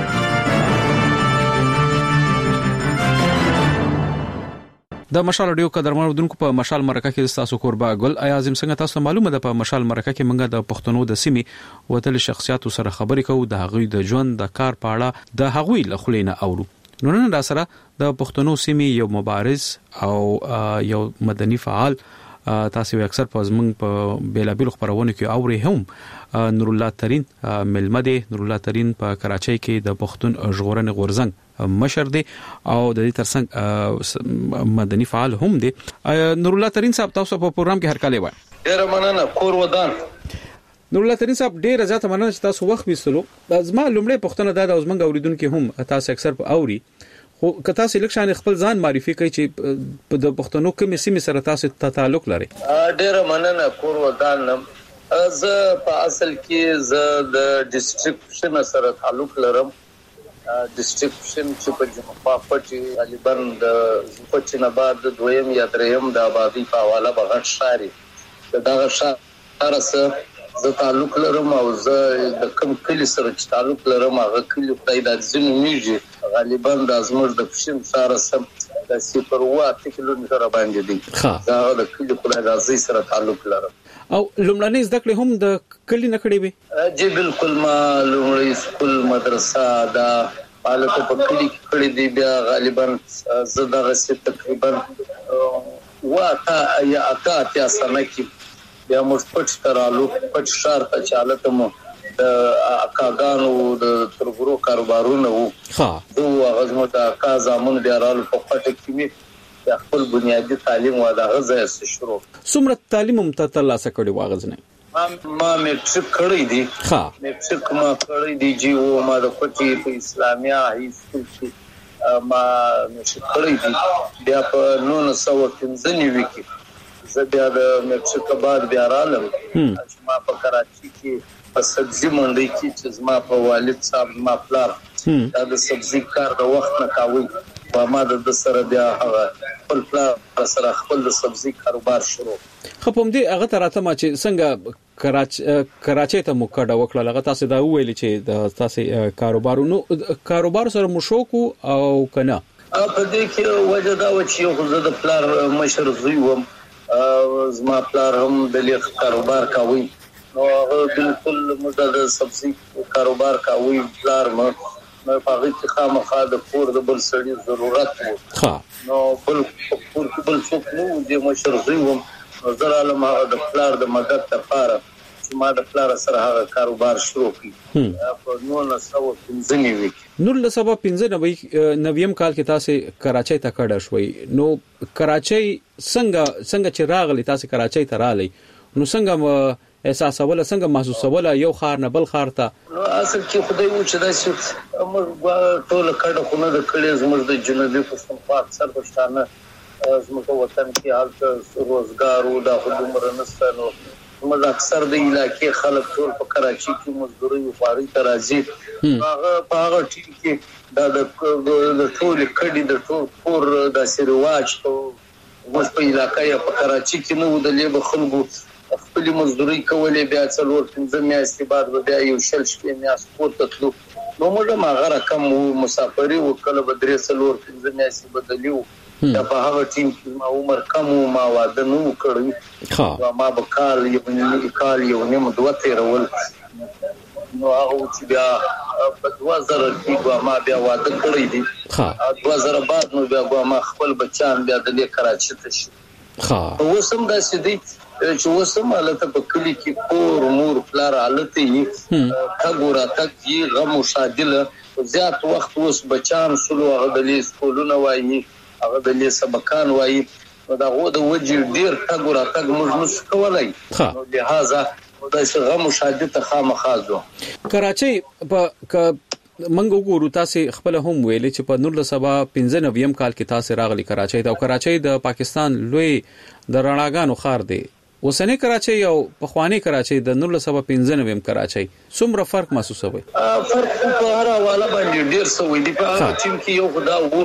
د مشال رادیو قدرمنو دونکو په مشال مرکه کې تاسو قربا ګل ایازم څنګه تاسو معلومه ده په مشال مرکه کې منګه د پښتنو د سیمې وتل شخصیت سره خبرې کوو د هغوی د ژوند د کار په اړه د هغوی له خلینو اورو. نو نن دا سره د پښتنو سیمې یو مبارز او یو مدني فعال تاسو اکثر په زمنګ په بیلابل خبرونه کې اوري هم نور الله ترين ملمده نور الله ترين په کراچۍ کې د پښتون ژغورنې غورزنګ مشر دی او د دې ترڅنګ مدني فعال هم دی. نور الله ترين صاحب تاسو په پروګرام کې هر کله وای ډیر مننه کور ودان. نور الله ترين صاحب ډیر زیات مننه چې تاسو وخت ویستلو. زما لومړی پښتنه د ازمنګ اوریدونکو هم تاسو اکثر په اوري خو کته سلیکشن خپل ځان معرفي کوي چې د پښتنو کومې سیمې سره تاسو تعلق لري. ډیر مننه کور ودان. زه په اصل کې زه د ډیسټریکشن سره تعلق لرم. ډیسټریکشن چې په جمعه پټي غالبا د پټي نه بعد د دویم یا دریم د آبادی په حواله بغټ شاري دغه شار سره زه تعلق لرم او زه د کوم کلی سره تعلق لرم هغه کلی خدای د ځینو میږي غالبا د ازمر د پښین شار سره د صفر واټ کیلومتر باندې دی. دا د کلی خدای د ځای سره تعلق لرم. او لومړنۍ زده کړې هم د کلی نه کړې وي؟ جی بالکل ما لومړی سکول مدرسه دا حالت په کلی کې کړې دي. بیا غالبا زه دغه څه تقریبا واته یا اته اتیا سنه کې بیا موږ پټ ترالو پټ شهر ته چالت مو د اکاګانو د ترګرو کاروبارونه وو. ها دوه غزمو د اکا زامن بیا رالو په پټ کې می خپل بنیادی تعلیم و د غزه شروع. څومره تعلیم هم ته ترلاسه کړی واغزنه؟ ما ما میټریک کړی دی. ها میټریک ما کړی دی جی او ما د پټي په اسلامیه هاي سکول کې ما میټریک کړی دی. بیا په نولس سوه پنځه نوي کې زه بیا د میټریک بعد بیا رالم چې ما په کراچۍ کې په سبزي منډي کې چې ما په والد صاحب ما پلار دا د سبزي کار د وخت نه کاوه و ما د سره بیا خپل پلار سره خپل د سبزي کاروبار شروع. خپم دې هغه تراته ما چې څنګه کراچ کراچۍ ته مو کډه وکړه هغه تاسو دا ویل چې د تاسو کاروبارونو کاروبار سره مشوکو او کنه په دې کې وجه دا و چې خو زه د پلار مشر زوی وم. زما پلار هم د لیک کاروبار کوي نو هغه بالکل موږ د سبزي کاروبار کوي. پلار مې نو په هغه کې خامخا د کور د بل سړي ضرورت وو. ها نو بل کور کې بل څوک نو د مشر زوی وم. زه رالم د پلار د مدد لپاره چې ما د پلار سره هغه کاروبار شروع کړ په نولس سوه پنځه نوي کې. نولس سوه پنځه نوي نویم کال کې تاسو کراچۍ ته کډه شوي. نو کراچۍ څنګه څنګه چې راغلی تاسو کراچۍ ته رالی نو څنګه احساسوله څنګه محسوسوله یو خار نه بل خار ته؟ نو اصل کې خدای و چې دا چې موږ ټول کډه خو نه د کړې زموږ د جنوبي پښتونخوا اکثر پښتانه زموږ وطن کې حالت روزګار او د خدمت نستانو موږ اکثر د علاقې خلک ټول په کراچۍ کې مزدوري او فاري ته راځي. هغه په هغه ټیم کې دا د ټول کډي د ټول کور د سریواج او موږ په علاقې په کراچۍ کې نو د لیب خلکو خپل مزدوري کولې بیا څلور پنځه میاشتې بعد بیا یو شل شپې میاشت پورته تلو. نو موږ ما غره کم مسافري وکړه به درې څلور پنځه میاشتې بدلیو. دا په هغه ټیم کې ما عمر کم ما واده نو کړی. ما به کال یو کال یو نیم دوه تیرول نو هغه چې بیا په دوه زره کې ما بیا واده کړی دی. دوه زره بعد نو بیا ما خپل بچان بیا د کراچۍ ته شي ها وسم دا سدي چې وسم حالت په کلی کې کور مور پلار حالت یې کګورا تک یې غم مشادله زیات وخت اوس بچان سلو هغه د لیس کولونه وایي هغه د لیس سبقان وایي دا غو د وجه ډیر کګورا تک موږ نو کولای نو لہذا دا څنګه غم مشادله خامخازو کراچۍ په منګو ګورو تاسو خپل هم ویلې چې په نور سبا پنځه نویم کال کې تاسو راغلي کراچۍ دا کراچۍ د پاکستان لوی د رڼاګانو خار دی اوسنۍ کراچۍ او پخوانی کراچۍ د نور سبا پنځه نویم کراچۍ څومره فرق محسوسوي فرق په هر حواله باندې ډیر سوي دی په هغه ټیم کې یو خدا وو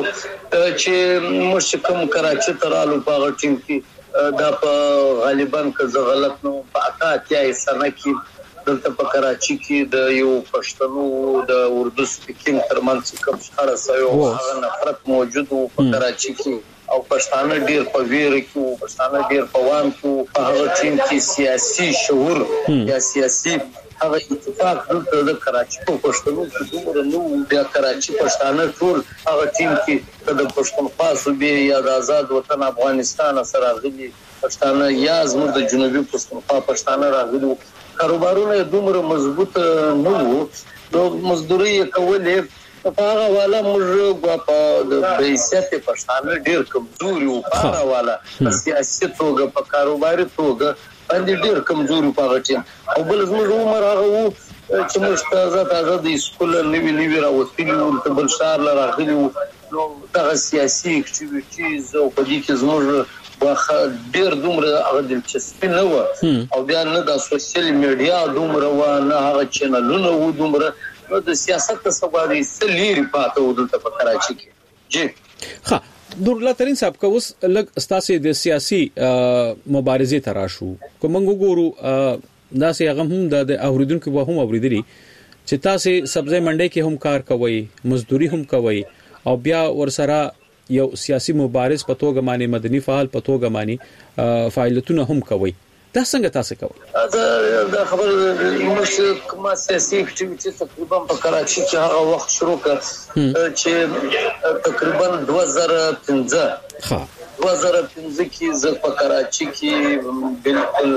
چې مشکم کراچۍ ترالو په هغه ټیم کې دا په غالبا که زه غلط نو په اتیا سنه کې دلته په کراچۍ کې د یو پښتنو د اردو سپیکینګ ترمنځ کوم شخړه سوي او هغه نفرت موجود وو په کراچۍ کې او پښتانه ډیر په ویره کې او پښتانه ډیر په وان کې په هغه ټیم کې سیاسي شعور یا سیاسي هغه اتفاق دلته د کراچۍ په پښتنو کې دومره نو بیا کراچۍ پښتانه ټول هغه ټیم کې د پښتونخوا صوبې یا د آزاد وطن افغانستان سره غلي پښتانه یا زموږ د جنوبي پښتونخوا پښتانه راغلي کاروبارونه دومره مضبوط نه وو نو مزدوري کولې په هغه والا موږ په د حیثیت پښتانه ډیر کمزوري وو په هغه والا په سیاسي توګه په کاروباري توګه باندې ډیر کمزوري په هغه ټیم او بل زموږ عمر هغه وو چې موږ تازه تازه د سکول نوی نوی راوستلي وو ته بل شهر راغلي وو نو دغه سیاسي اکټیویټیز او په دې کې زموږ واخه ډیر دومره هغه دلچسپي نه و او بیا نه د سوشل میډیا دومره و نه هغه چینلونه و دومره نو د سیاست څخه سلیری پاتې و دلته په کراچۍ کې جی ها نورالله ترين صاحب که اوس لګ ستاسو د سیاسي مبارزې تراشو کوم ګورو داسې هغه هم د اوریدونکو به هم اوریدلی چې تاسو سبزی منډي کې هم کار کوي مزدوري هم کوي او بیا ورسره یو سیاسي مبارز په توګه باندې مدني فعال په توګه باندې فعالیتونه هم کوي دا څنګه تاسو کوي دا خبر یو کومه سیاسي اکټیویټي تقریبا په کراچۍ کې هغه وخت شروع کړ چې تقریبا دوه زره پنځه ها دوه زره پنځه کې زه په کراچۍ کې بالکل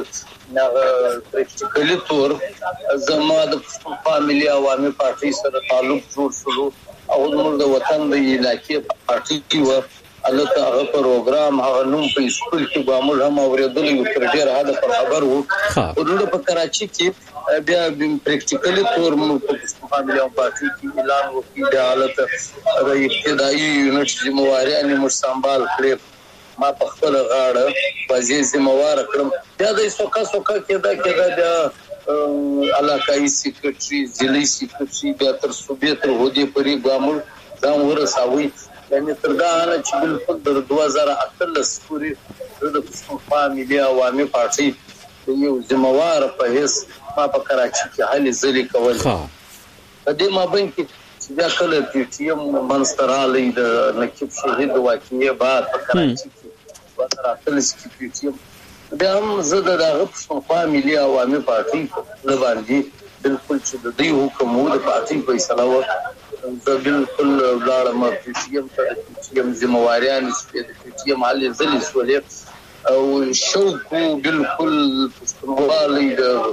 نه پریکټیکلی تور زما د پښتونخوا ملي عوامي پارټي سره تعلق جوړ شو او د وطن د علاقې پارټي کې و البته هغه پروګرام هغه نوم په سکول کې معمول هم اوریدل یو تر ډیر حد پر خبر وو او د په کراچۍ کې بیا پریکټیکلی تور مو په پښتونخوا ملي پارټي کې اعلان وکړ د حالت د ابتدایي یونټ ذمہواری ان مستقبل کړ ما په خپل غاړه وځي ذمہوار کړم بیا د سوکا سوکا کېدا کېدا بیا علاقائی سیکرټري ضلعي سیکرټري بیا تر صوبې تر هودي پرې ګامل ځان ورساوي یعنی تر دا نه چې بالکل د دوه زره اتلس پورې د پښتونخوا ملي عوامي پارټي یو ذمہوار په هیڅ ما په کراچۍ کې حالي ځلې کول په دې مابین کې بیا کله چې ټي ایم منسترالي د نقیب شهید واقعي بعد په کراچۍ کې دوه زره اتلس کې ټي ایم بیا هم زه د هغه پښتونخوا ملي عوامي پارټي نه باندې بالکل چې د دې حکم وو د پارټي فیصله و زه بالکل لاړم په ټي ایم ته چې هم ذمہواریان د ټي ایم حالي ځلې سولې او شوق بالکل پښتونخوا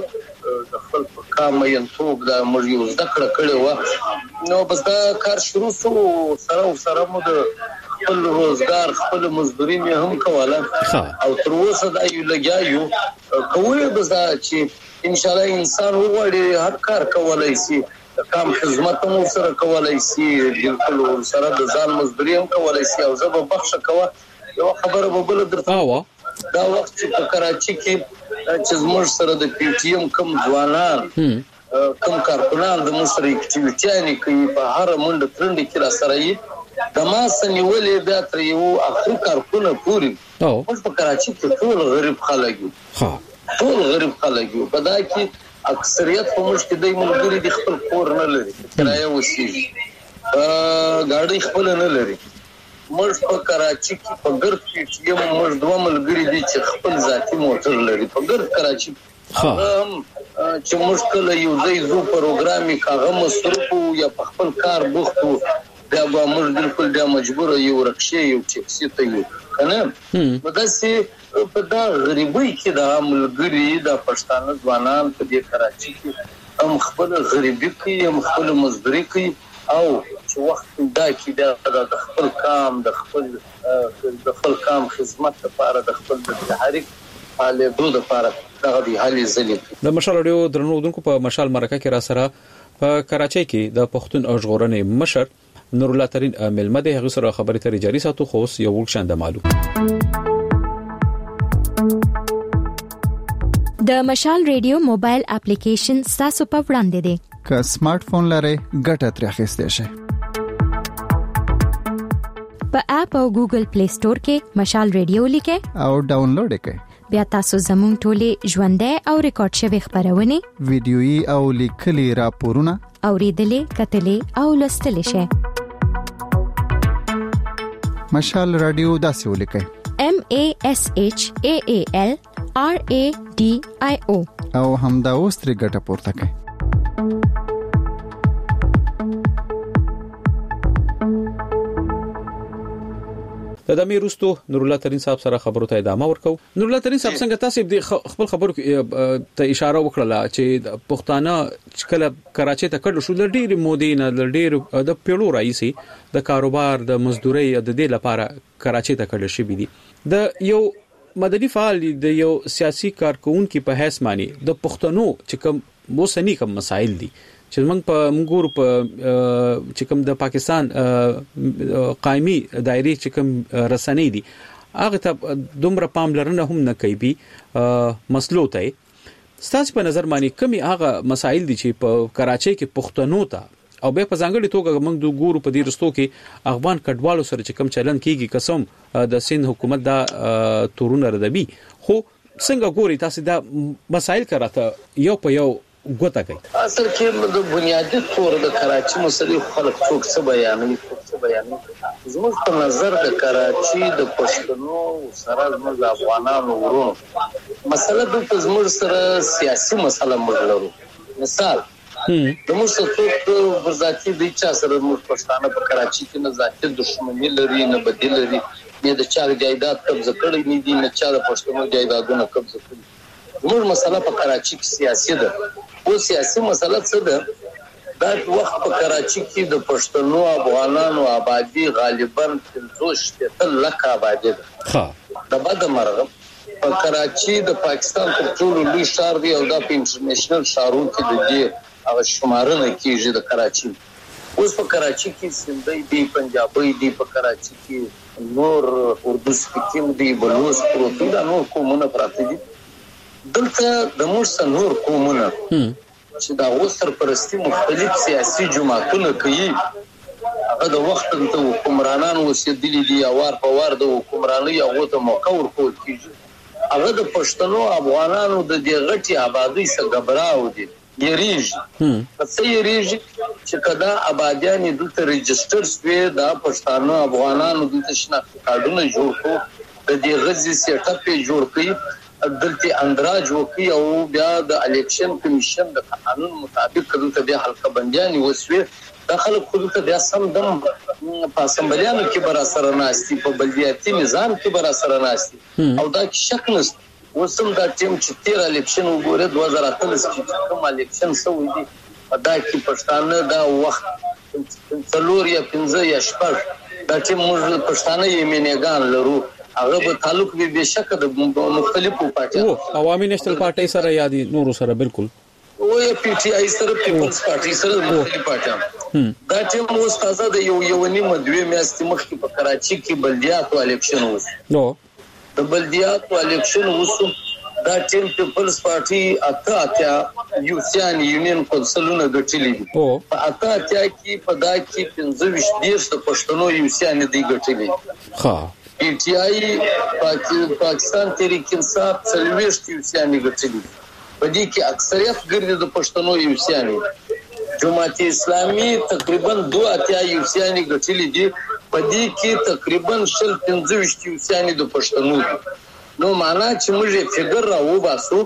د خپل کار مې انتوب د موږ یو ذکر کړو نو بس دا کار شروع شو سره سره مو د خپل روزګار خپل مزدوري مې هم کوله او تر اوسه دا یو لګیاو کوی بس دا چې ان شاء الله انسان وغواړي هر کار کولای شي کام خدمت مو سره کولای شي بالکل سره د ځان مزدوري هم کولای شي او زه به بخښه کوه یو خبره به بل درته دا وخت چې په کراچۍ کې چې زموږ سره د پی ټی ایم کوم ځوانان کوم کارکونان د مصر اکټیویټیانې کوي په هر منډه ترنډه کې را سره یې د ما سنیولې بیا تر یو اخر کارکونه پوري موږ په کراچۍ کې ټول غریب خلک یو ټول غریب خلک یو په دا کې اکثریت په موږ کې د ملګری د خپل کور نه لري کرایه وسیږي ګاډي خپل نه لري موږ په کراچۍ کې په ګرد کې چې موږ دوه ملګری دي چې خپل ذاتی موټر لري په ګرد کراچۍ هم چې موږ کله یو ځای زو پروګرامي کاغه مصرف یا په خپل کار بوختو بیا به موږ بالکل بیا مجبور یو رکشې یو ټیکسي ته یو کنه نو دا سي په دا غریبۍ کې د ملګری د پښتانه ځوانان په دې کراچي کې هم خپل غریبۍ کې هم خپل مزدوري کوي او چې وخت دا کې د خپل کام د خپل د خپل کام خدمت لپاره د خپل د حرکت حاله دود لپاره دغه دی حالي زلي د مشال رادیو درنو دونکو په مشال مرکه کې را سره په کراچۍ کې د پښتون او ژغورنې مشر نور الله ترين ملمه ده هغه سره خبرې ترې جاري ساتو خو یو ولشند معلوم د مشال ریډیو موبایل اپلیکیشن تاسو په وړاندې دی که سمارټ فون لرئ ګټه ترې اخیستئ شئ په اپ او ګوګل پلی سٹور کې مشال ریډیو لیکئ او ډاونلوډ کړئ بیا تاسو زموږ ټولې ژوندۍ او ریکارډ شوی خبرونه ویډیويي او لیکلي راپورونه اوریدلې کتلې او لوستلې شئ مشال رادیو داسې ولیکئ M A S H A A L R A D I O او همدا اوس ترې ګټه پورته کړئ د دمه روستو نور الله ترين صاحب سره خبرو ته ادامه ورکو نور الله ترين صاحب څنګه تاسو د خپل خبرو ته اشاره وکړه چې پښتانه کله کراچۍ ته کډو شو د ډېر مودینه د ډېر د پیړو رئیسي د کاروبار د مزدوري د دې لپاره کراچۍ ته کډو شي بي د یو مدني فعال د یو سیاسي کارکونکو په حیث معنی د پښتنو چې کوم موسنی کوم مسائل دي چې موږ په موږ په چې کوم د پاکستان قائمي دایره چې کوم رسنۍ دي هغه ته دومره پاملرنه هم نه کوي مسلو ته ستاسو په نظر باندې کومي هغه مسائل دي چې په کراچۍ کې پښتنو ته او به په ځانګړي توګه موږ د ګورو په دې رستو کې افغان کډوالو سره چې کوم چلن کیږي قسم د سند حکومت دا تورونه ردبي خو څنګه ګوري تاسو دا مسائل کراته یو په یو ګوته کوي اصل کې د بنیادی تور د کراچي مسلې خلک څوک څه بیانوي څه بیانوي زموږ په نظر د کراچي د پښتنو سره زموږ افغانانو ورونو مسله د زموږ سره سیاسي مسله موږ لرو مثال د موږ څخه ورځاتي د چا سره موږ پښتانه په کراچي کې نه ذاتي دښمنی لري نه بدیل لري نه د چا جایداد قبضه کړی نه دي نه چا د پښتنو جایدادونه قبضه کړی موږ مسله په کراچي کې سیاسي ده او سیاسي مسله څه ده دا وخت په کراچي کې د پښتنو افغانانو آبادی غالبا پنځوس لک آبادی ده ها د بد مرغ په کراچي د پاکستان تر ټولو لوی ښار دی او دا په انټرنیشنل ښارونو کې د دې هغه شمارنه کیږي د کراچي اوس په کراچي کې سندي دی پنجابي دی په کراچي کې نور اردو سپیکینګ دی بلوچ پروتي دا نور کومونه پراته دي دلته د موږ نور قومونه چې دا وسر پرستی مختلف سیاسي جماعتونه کوي هغه د وخت ته حکمرانان وسیدلی دي او وار په وار د حکمرانۍ هغه ته موقع ورکول کیږي هغه د پښتنو افغانانو د دې غټي آبادی څخه غبراو دي یریږي پس یریږي چې کدا آبادیان دلته ريجستر شوي د پښتنو افغانانو د شناخت کارډونه جوړ کو د دې غزي سیټ اپ جوړ کړي دلته اندراج وکي او بیا د الیکشن کمیشن د قانون مطابق کله بیا حلقه بنديان وسوي داخله خود ته بیا سم دم په اسمبلیانو کې برا سره ناشتي په بلدیاتي نظام کې برا سره ناشتي او دا شک نشته وسم دا ټیم چې تیر الیکشن وګوره دوه هزار اتلس کې کوم الیکشن سوي دي دا کې پښتانه دا وخت څلور یا پنځه یا شپږ دا ټیم موږ پښتانه یې مینګان لرو هغه په تعلق به بشک د مختلفو پارټیانو عوامي نېشنل پارټي سره یادي نور سره بالکل او یا پی ټی آی سره پیپلز پارټي سره مختلفو پارټیانو دا ټیم اوس تازه د یو یو نیمه دوه میاشتې مخکې په کراچي کې بلدیاتو الیکشن وس نو د بلدیاتو الیکشن وس دا ټیم پیپلز پارټي اته اتیا یوسیان یونین کونسلونه ګټلې دي په اته اتیا کې په دا کې پنځه ویشت دیرش د پښتنو یوسیان دي ګټلې ها پی ټی آی پاکستان تحریک انصاف څلويشت یوسیانې ګټلې په دې کې اکثریت ګرځي د پښتنو یوسیانې جماعت اسلامي تقریبا دوه اتیا یوسیانې ګټلې دي په دې کې تقریبا شل پنځه ویشت یوسیانې د پښتنو نو معنا چې موږ فګر راو باسو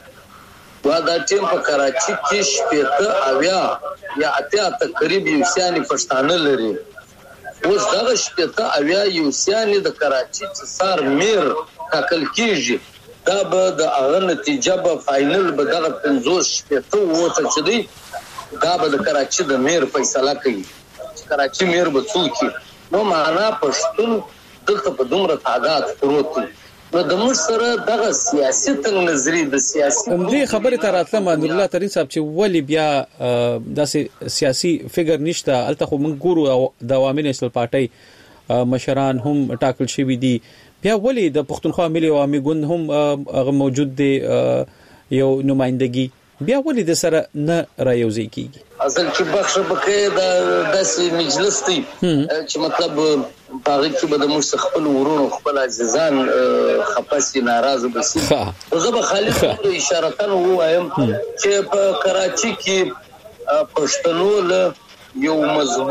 وا دا ټیم په کراچي کې شپږ اویا یا اتیا تقریبا یوسیانې پښتانه لري اوس دغه شپته اویا یو سیانې د کراچي چې سار میر ټاکل کیږي دا به د هغه نتیجه به فائنل به دغه پنځوس شپته وته چې دی دا به د کراچي د میر فیصله کوي کراچي میر به څوک نو معنا پښتون دلته په دومره تعداد پروت دی نو د موږ سره دغه سیاسي تنګ نظری د سیاسي همدې خبره تر راتله منور الله ترين صاحب چې ولی بیا داسې سیاسي فګر نشته الته خو موږ ګورو د عوامي نېشنل پارټي مشران هم ټاکل شوی دي بیا ولی د پښتونخوا ملي عوامي ګوند هم موجود دي یو نمائندګي بیا ولې د سره نه رايوځي کیږي اصل چې بخښه بکې د داسې مجلس دی چې مطلب هغه کې به د موږ خپل ورونو خپل عزیزان خپاسي ناراضه بسي زه به خالص اشاره تن وایم چې په کراچي کې پښتنو له یو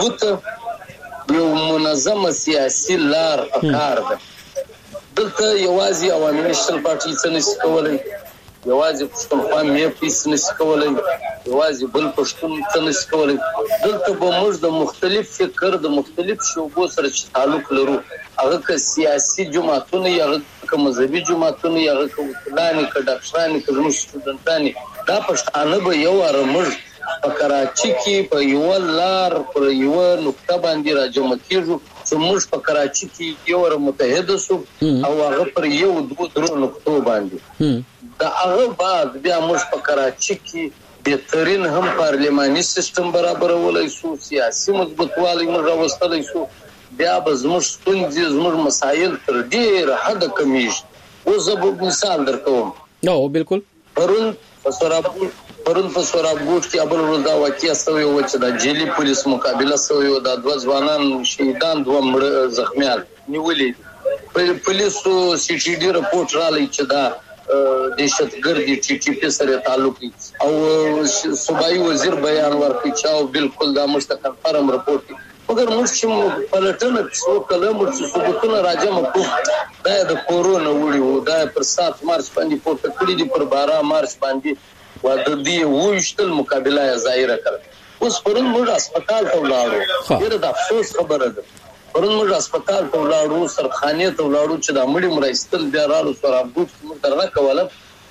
مضبوط یو منظم سیاسي لار پکار ده دلته یوازې عوامي نېشنل پارټي څه نشي کولای یوازې پښتونخوا مې پیس نشي کولای یوازې بل پښتون څه نشي کولای دلته به موږ د مختلف فکر د مختلف شعبو سره تعلق لرو هغه که سیاسي جماعتونه یا هغه مذهبي جماعتونه یا هغه وکیلان که ډاکټران که زموږ سټوډنټان دا پښتانه به یو ارمج په کراچي کې په یو لار پر یو نقطه باندې راجمع کیږو چې موږ په کراچي کې یو ور متحد سو او هغه پر یو دوه درو نقطو باندې دا هغه بعد بیا موږ په کراچي کې بهترین هم پارلماني سیستم برابرولای سو سیاسي مضبوطوالي موږ راوستلای سو بیا به زموږ ستونزې زموږ مسایل تر ډیر حد کمیږي او زه به مثال درکوم نو بالکل پرون په سورابو پرون په سورابګوټ کې ابل ورځ دا واقعیا سوی و چې د جیلی پولیس مقابله سوی و د دوه ځوانان شهیدان دوه مړ زخمیان نیولې پولیسو سی ټي ډي رپورټ را لې چې دا دهشتګردي ټي ټي پی سره تعلق او صوبایي وزیر بیان ورکړي چې او بالکل دا مستقل فرم رپورټ مګر موږ چې پلټنه څو کله موږ ثبوتونه راجمع کوو دا د کورونا وړي دا پر سات مارچ باندې پورته کړی دي پر بارہ مارچ باندې و د دې وښتل مقابله ظاهره کړ اوس پرون موږ هسپتال ته ولاړو ډېر د افسوس خبره ده پرون موږ هسپتال ته ولاړو سرخانه ته ولاړو چې د مړي مرستل بیا رالو سره بوت موږ درنه کوله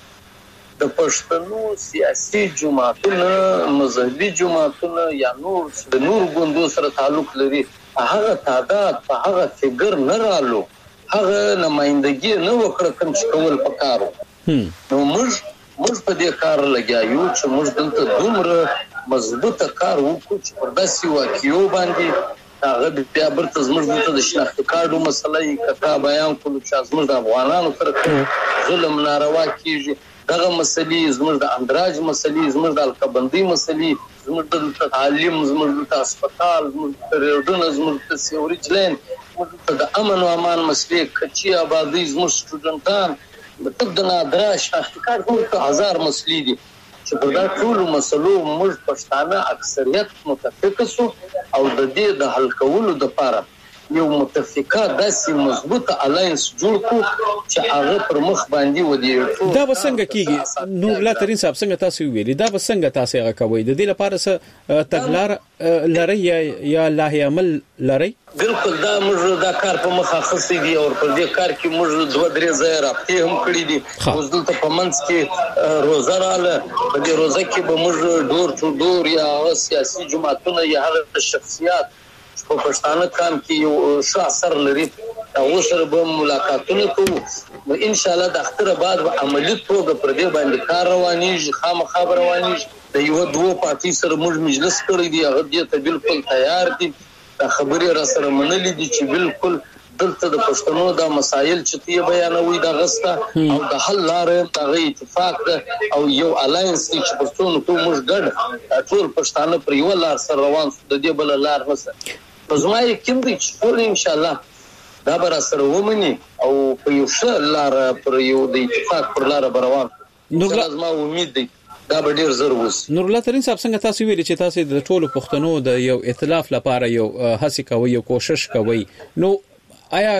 د پښتنو سیاسي جماعتونو مذهبي جماعتونو یا نور د نور ګوندو سره تعلق لري هغه تعداد په هغه فګر نه رالو هغه نمائندګي نه وکړه کوم چې کول پکارو نو موږ موږ په دې کار لګیایو چې موږ دلته دومره مضبوطه کار وکړو چې پر داسې واقعیو باندې هغه بیا برته زموږ دلته د شناخت کارډو مسلې کتا بیان کولو چې زموږ د افغانانو سره ظلم ناروا کیږي دغه مسلې زموږ د اندراج مسلې زموږ د القبندي مسلې زموږ د تعلیم زموږ د هسپتال زموږ د ریډونو زموږ د سیوریج لین زموږ د امن او امان مسلې کچي آبادی زموږ سټوډنټان مطلب د نادرا شاختکار ټول هزار مسلې دي چې په دا ټول مسلو موږ پښتانه اکثریت متفق سو او د دې د حل کولو لپاره یو متفقه داسې مضبوطه الاینس جوړ کو چې هغه پر مخ باندې ودی دا وسنګ کیږي نور الله ترين صاحب څنګه تاسو ویلي دا وسنګ تاسو هغه کوي د دې لپاره څه تګلار لري یا لایحه عمل لري بالکل دا موږ دا کار په مخه خصي دي او پر دې کار کې موږ دوه درې ځای رابطې هم کړې دي اوس دلته په منځ کې روزه رااله په دې روزه کې به موږ ډور ټو ډور یا سیاسي جماعتونه یا هغه شخصیات په پښتانه کام کې یو ښه اثر لري او سره به ملاقاتونه کوو ان شاء الله د اختر بعد به عملی توګه پر دې باندې کار روانيږي خامخا روانيږي د یو دوه پارټي سره موږ مجلس کړی دی هغه دې ته بالکل تیار دي دا خبرې را سره منلې دي چې بالکل دلته د پښتنو د مسایل چې تی بیانوي د غستا او د حل لارې د اتفاق او یو الاینس چې پښتون ته موږ ګډ ټول پښتانه پر یو لار سره روان سو د دې بل لار نسه زما یقین دی چې ټول ان شاء الله دا به سره ومني او په یو ښه لار پر یو د اتفاق پر لار روان نو زما امید دی دا به ډیر زر وس نور الله ترين صاحب څنګه تاسو ویلي چې تاسو د ټولو پښتنو د یو ائتلاف لپاره یو هڅه کوي یو کوشش کوي نو آیا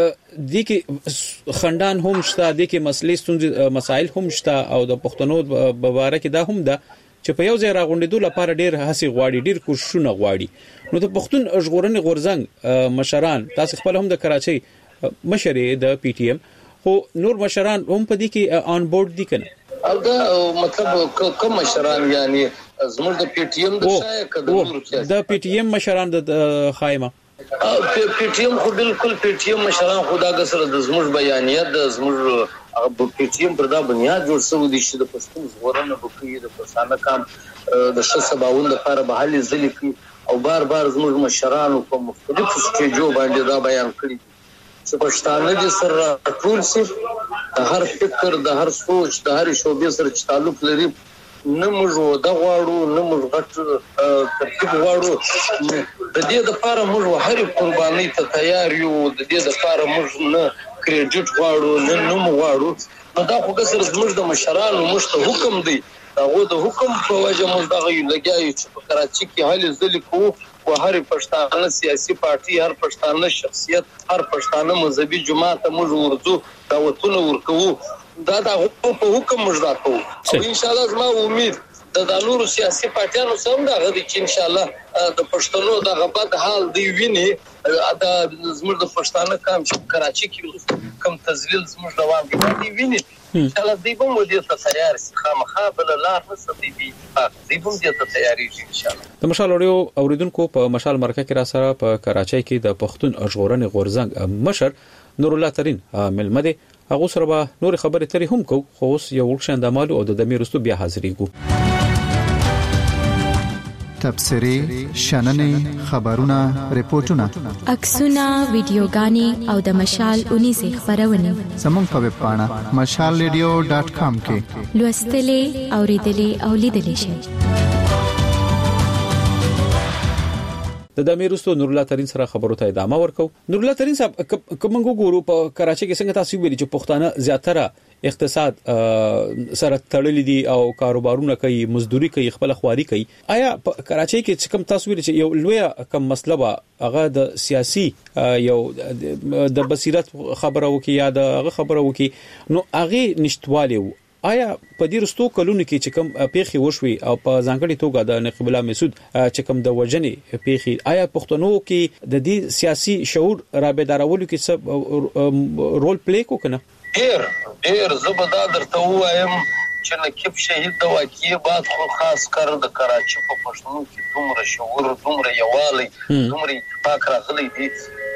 د کې خندان هم شته د کې مسلې ستونزې مسایل هم شته او د پښتنو مبارک دا هم ده چې په یو ځای راغونډېدو لپاره ډېر هڅې غواړي ډېر کوششونه غواړي نو د پښتون ژغورنې غورځنګ مشران تاسو خپل هم د کراچۍ مشرې د پی ټی ایم خو نور مشران هم په دې کې آن بورډ دي کنه او دا مطلب کوم مشران یعنی زموږ د پی ټی ایم د شای کډور د پی ټی ایم مشران د خایمه پی ټی ایم خو بالکل پی ټی ایم مشران خدا د سره د زموږ بیانیت د زموږ هغه پی ټی ایم پر دا بنیاد جوړ شوی دی چې د پښتون ژغورنه وکړي د پښتانه کام د شسباون لپاره به حل ځلې کوي او بار بار زموږ مشران په مختلفو سټیجو باندې دا بیان کړی چې پښتانه د سره ټول سي د هر فکر د هر سوچ د هر شوبې سره چې تعلق لري نه موږ د غواړو نه موږ غټ ترتیب غواړو د دې لپاره موږ هر قرباني ته تیار یو د دې لپاره موږ نه کریډټ غواړو نه نوم غواړو نو دا خو ګسر زموږ د مشرانو مشته حکم دی هغه د حکم په وجه موږ دغه لګیایو چې په کراچۍ کې حل ځلې کوو او هر پښتانه سیاسي پارټي هر پښتانه شخصیت هر پښتانه مذهبي جماعت موږ ورځو دعوتونه ورکوو دا د حکم موږ راکوو او ان شاء الله زما امید د نورو سیاسي پارټیانو سم دا غوډي چې ان شاء الله د پښتنو د غبط حال دی ویني د زموږ د پښتانه کام چې کراچۍ کې کم تذلیل زموږ روان دي ویني ان شاء الله دی به مو دې ته تیار سي خامخا بل لار نسبي دي دی به دې ته تیاری شي ان شاء الله د مشال اوريو اوریدونکو په مشال مرکه کې را سره په کراچۍ کې د پښتون ژغورنې غورځنګ مشر نور الله ترين ملمده هغه سره به نور خبرې ترې هم کو خو اوس یو ورکشن د مالو او د دمیرستو بیا حاضرېګو تبصري شننې خبرونه ریپورتونه عکسونه ویډیوګانې او د مشال اونیزه خبرونه زموږ په ویب پاڼه مشال ریډیو ډاټ کام کې لوستلې اوریدلې او لیدلې شئ د دمیرستو نور الله ترين سره خبرو ته ادامه ورکو نور الله ترين صاحب کومنګ ګورو په کراچۍ کې څنګه تاسو ویلي چې پښتانه زیاتره اقتصاد سره تړلې دي او کاروبارونه کوي مزدوري کوي خپل خواري کوي آیا په کراچۍ کې کوم تاسو ویلي چې یو لوی کم مسله به هغه د سیاسي یو د بصیرت خبرو کې یا د هغه خبرو کې نو هغه نشټواله آیا په دې رستو کلونو کې چې کوم پیخي وشوي او په ځانګړي توګه د نقیب الله مسعود چې کوم د وجنې پیخي آیا پښتنو کې د دې سیاسي شعور رابطارولو کې څه رول پلی کو کنه ډیر ډیر زبدا درته وایم چې نقیب شهید د واقعي بعد خو خاص کر د کراچۍ په پښتنو کې دومره شعور دومره یوالي دومره اتفاق راغلي دي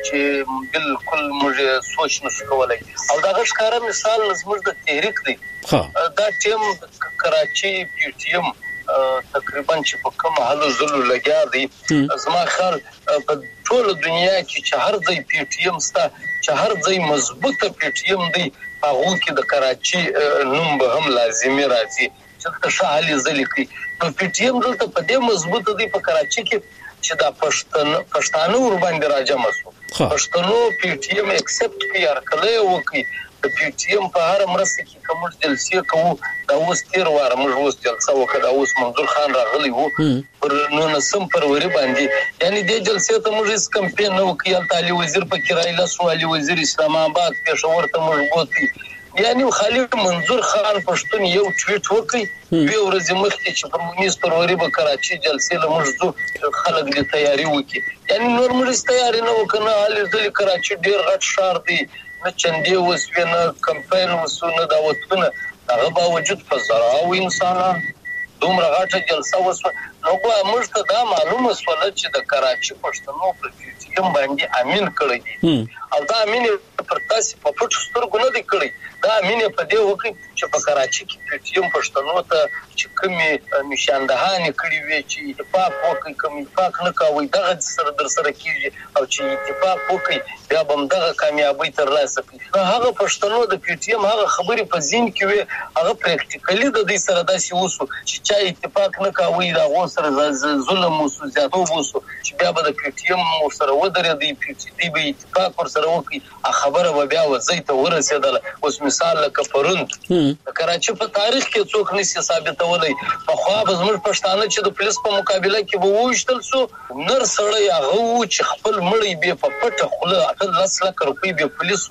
چې بالکل موږ سوچ نشو کولای او دا ښکاره مثال زموږ د تحریک دی دا ټیم کراچۍ پی ټی ایم تقریبا چې په کوم حالو زلو لګیا دي زما خیال په ټول دنیا کې چې هر ځای پی ټی ایم ستا چې هر ځای مضبوطه پی ټی ایم دی هغه کې د کراچۍ نوم به هم لازمي راځي چې د شاهلي زلي کې نو پی ټی ایم دلته په دې مضبوطه دی په کراچۍ کې چې دا پښتون پښتانه ور باندې راجمع شو پښتنو پی ټی ایم ایکسپټ کوي ارکلې وکي د پی ټی ایم په هر مرسته کې کوم جلسې کوو دا اوس تیر واره موږ اوس جلسه وکړه اوس منظور خان راغلی وو پر نو نسم پروري باندې یعنی د جلسې ته موږ اس کمپین نو کې تعالی وزیر په کرای له سوالي وزیر اسلام آباد پېښور ته موږ بوتي یعنی خالد منظور خان پښتون یو ټویټ وکړي به ورځ مخکې چې پر منیستر وری په کراچۍ جلسې له موږ خلک د تیاری وکړي یعنی نور موږ تیاری نه وکړو حال د کراچۍ ډیر غټ شهر دی نه چندې وسوینه کمپاین وسونه دا وتونه هغه باوجود په زراو انسانان دومره غټه جلسه وسو نو موږ ته دا معلومه سواله چې د کراچۍ پښتنو پر ټیم باندې امین کړی دي او دا امین پر تاسو په پټ سترګو نه دی کړی دا امین په دې وکړي چې په کراچۍ کې ټیم پښتنو ته چې کومي نشاندهانه کړی وي چې اتفاق وکړي کوم اتفاق نه کوي دغه سره در سره کیږي او چې اتفاق وکړي بیا به دغه کامیابی ترلاسه کړي هغه پښتنو د پی ټی ایم هغه خبرې په ځین کې وي هغه پریکټیکلی د دې سره داسې وسو چې چا اتفاق نه کوي دا غو سره ظلم وسو زیاتو وسو چې بیا به د پی ټی ایم سره ودرې دی پی ټی ای به اتفاق ور سره وکړي خبره به بیا وځي ته ورسېدله اوس مثال لکه پروند د کراچۍ په تاریخ کې څوک نشي ثابتولای په خو به زموږ پښتانه چې د پولیس په مقابله کې به وښتل سو نر سړی هغه چې خپل مړی به په پټه خله اته لاس لک روپۍ به پولیسو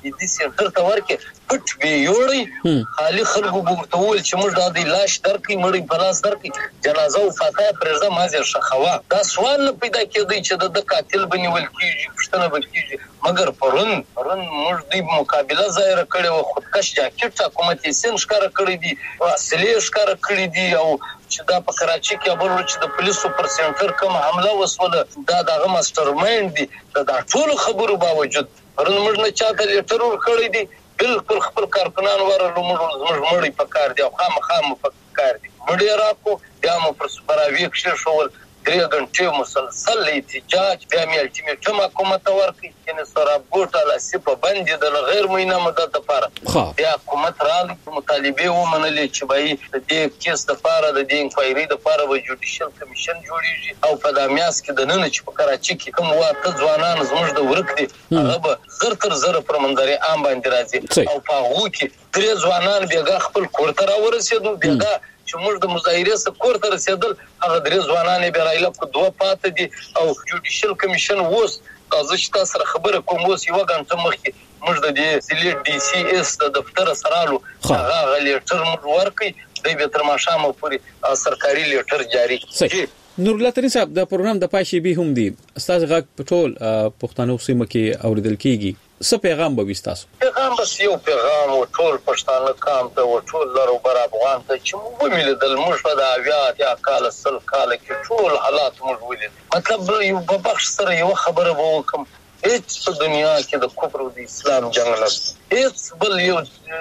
دې سنټر ته ورکې پټ وی یوړي خالي خلکو بوتول چې موږ د لاش درکې مړی په لاس درکې جنازه او فاتحه پرځه مازه شخوا دا سوال نه پیدا کېدی چې د قاتل بنول کیږي پښتنه بکیږي مګر پرون پرون موږ د مقابله ظاهر کړي او خودکش جاکټ حکومت یې سن ښکار کړی دي اصلي ښکار کړی دي او چې دا په کراچي کې خبرو چې د پولیسو پر سنټر کوم حمله وسوله دا دغه ماستر مایند دي دا ټول خبرو باوجود پرون موږ نه چاته لیټر ورکړی دي بالکل خپل کارکنان ورلو موږ مړی په کار دي او خامخا په کار دي مړی راکو بیا مو پر سپراوی کې شول درې غنټې مسلسل احتجاج بیا مې الټیمیټم حکومت ورکړي چې سراب ګوټه لاسي په باندې د غیر مینه مدد لپاره بیا حکومت راغی مطالبه ومنلې چې بای د دې کیس لپاره د دې انکوایري لپاره و جوډیشل کمیشن جوړیږي او په دامیاس کې د نن چې په کراچي کې کوم واته ځوانان زموږ د ورک دي هغه به زر تر زر پر منځري عام باندې راځي او په هغه کې درې ځوانان بیګا خپل کور ته راورسېدو بیګا چې موږ د مظاهره سره کور ته رسیدل هغه درې ځوانان به رايله کو دوه پاتې دي او جوډیشل کمیشن ووس تاسو چې تاسو سره خبره کوم وس یو غنټه مخکې موږ د دې سلیټ ډي سي اس د دفتر سرالو هغه لیټر موږ ورکړي د به تر ماشامه پورې سرکاري لیټر جاری نور الله ترين صاحب د پروګرام د پاشي به هم دي استاد غاک پټول پښتنو سیمه کې اوریدل کیږي څه پیغام به وستاسو پیغام بس یو پیغام او ټول پښتانه کام ته او ټول لرو بر افغان ته چې موږ ومنل موږ په داویا یا کال سل کال کې ټول حالات موږ ولید مطلب یو په بخش سره یو خبره وکم هیڅ په دنیا کې د کفر او د اسلام جنگ نه هیڅ بل یو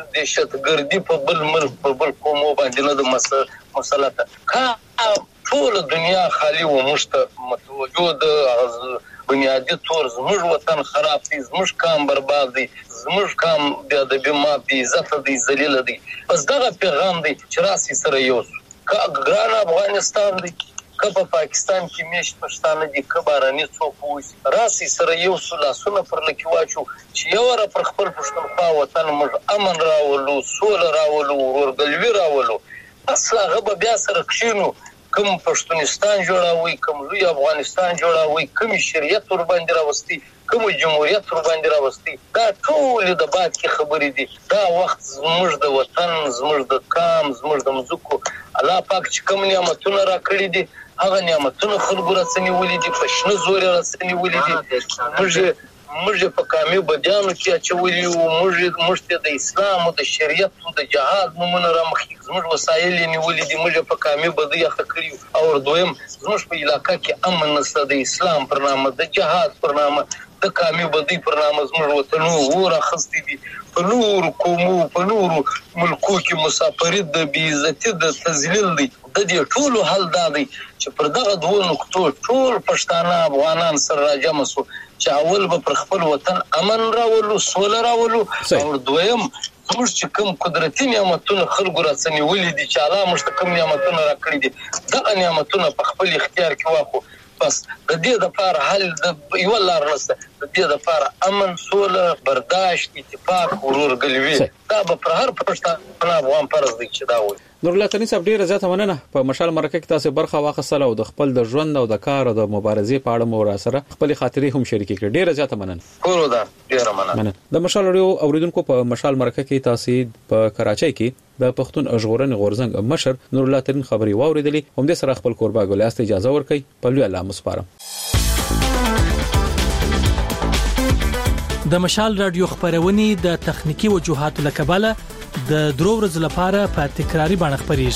دهشتګردي په بل ملک په بل قوم باندې نه د مسلط کا ټول دنیا خالی و مشته متوجه د بنیادی طور زموږ وطن خراب دي زموږ کام برباد دي زموږ کام د بیمه بي عزت دي ذلیل دي بس دغه پیغام دي چې راسي سره یو ګران افغانستان دي کله پاکستان کې میشت پښتانه دي کباراني څوک وځي راسي سره یو سلاسونه پر لکه واچو چې یو را پر خپل پښتونخوا وطن موږ امن راولو سول راولو ورګلوي راولو اصله غو بیا سره کښینو کوم پښتونستان جوړاوي کوم لوی افغانستان جوړاوي کوم شریعت ور باندې راوستي کوم جمهوریت ور باندې راوستي دا ټول د باد کې خبرې دي دا وخت زموږ د وطن زموږ د کام زموږ د مزکو الله پاک چې کوم نعمتونه راکړي دي هغه نعمتونه خلکو راڅني ولې دي په شنه زور راڅني ولې دي موږ موږ په کامي بدیانو کې چې ولې موږ موږ د اسلام او د شریعت او د جهاد نمونه را مخکې زموږ وسایل نیولې دي موږ په کامي بدی اخکړیو او دویم زموږ په علاقې کې امن نشته د اسلام پر نامه د جهاد پر نامه د کامي بدی پر نامه زموږ وطنو ور اخستې دي په نور کومو په نور ملکو کې مسافرید د بی عزت د تذلیل دي د دې ټول حل دادي چې پر دغه دوه نقطو ټول پښتانه افغانان سره راجم سو چې اول به پر خپل وطن امن راولو سول راولو او دویم موږ چې کوم قدرتي نعمتونه خلکو راڅني ولې دي چې الله موږ ته کوم نعمتونه راکړي دي دغه نعمتونه په خپل اختیار کې واخو بس د دې د لپاره حل د یو لار نشته د دې د لپاره امن سوله برداشت اتفاق ورورګلوي دا به پر هر پښتانه افغان فرض دی چې دا وي نور الله تني صاحب ډیره زیاته مننه په مشال مرکه کې تاسو برخه واخصله او د خپل د ژوند او د کار او د مبارزې په اړه مو را سره خپل خاطرې هم شریک کړي ډیره زیاته مننه کورو دا ډیره مننه د مشال اړیو اوریدونکو په مشال مرکه کې تاسو په کراچۍ کې د پښتون ژغورنې غورزنګ مشر نور الله ترين خبري واوریدلې هم د سره خپل کوربا ګولاست اجازه ورکړي په لوی الله مسپارم د مشال رادیو خبرونه د تخنیکی وجوهاتو لکباله د درو ورځې لپاره په تکراری باندې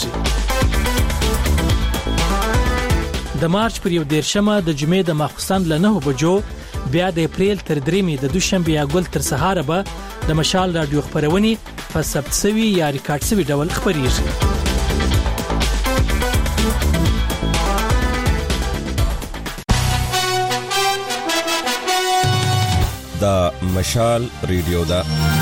خبريږي د مارچ پر یو دیرشمه د جمعې د ماخستان له نه بجو بیا د اپریل تر دریمې د دوشنبه یا ګل تر سهار به د مشال رادیو خبرونه په ثبت سوي یا ریکارډ سوي ډول خبريږي دا مشال ریډیو دا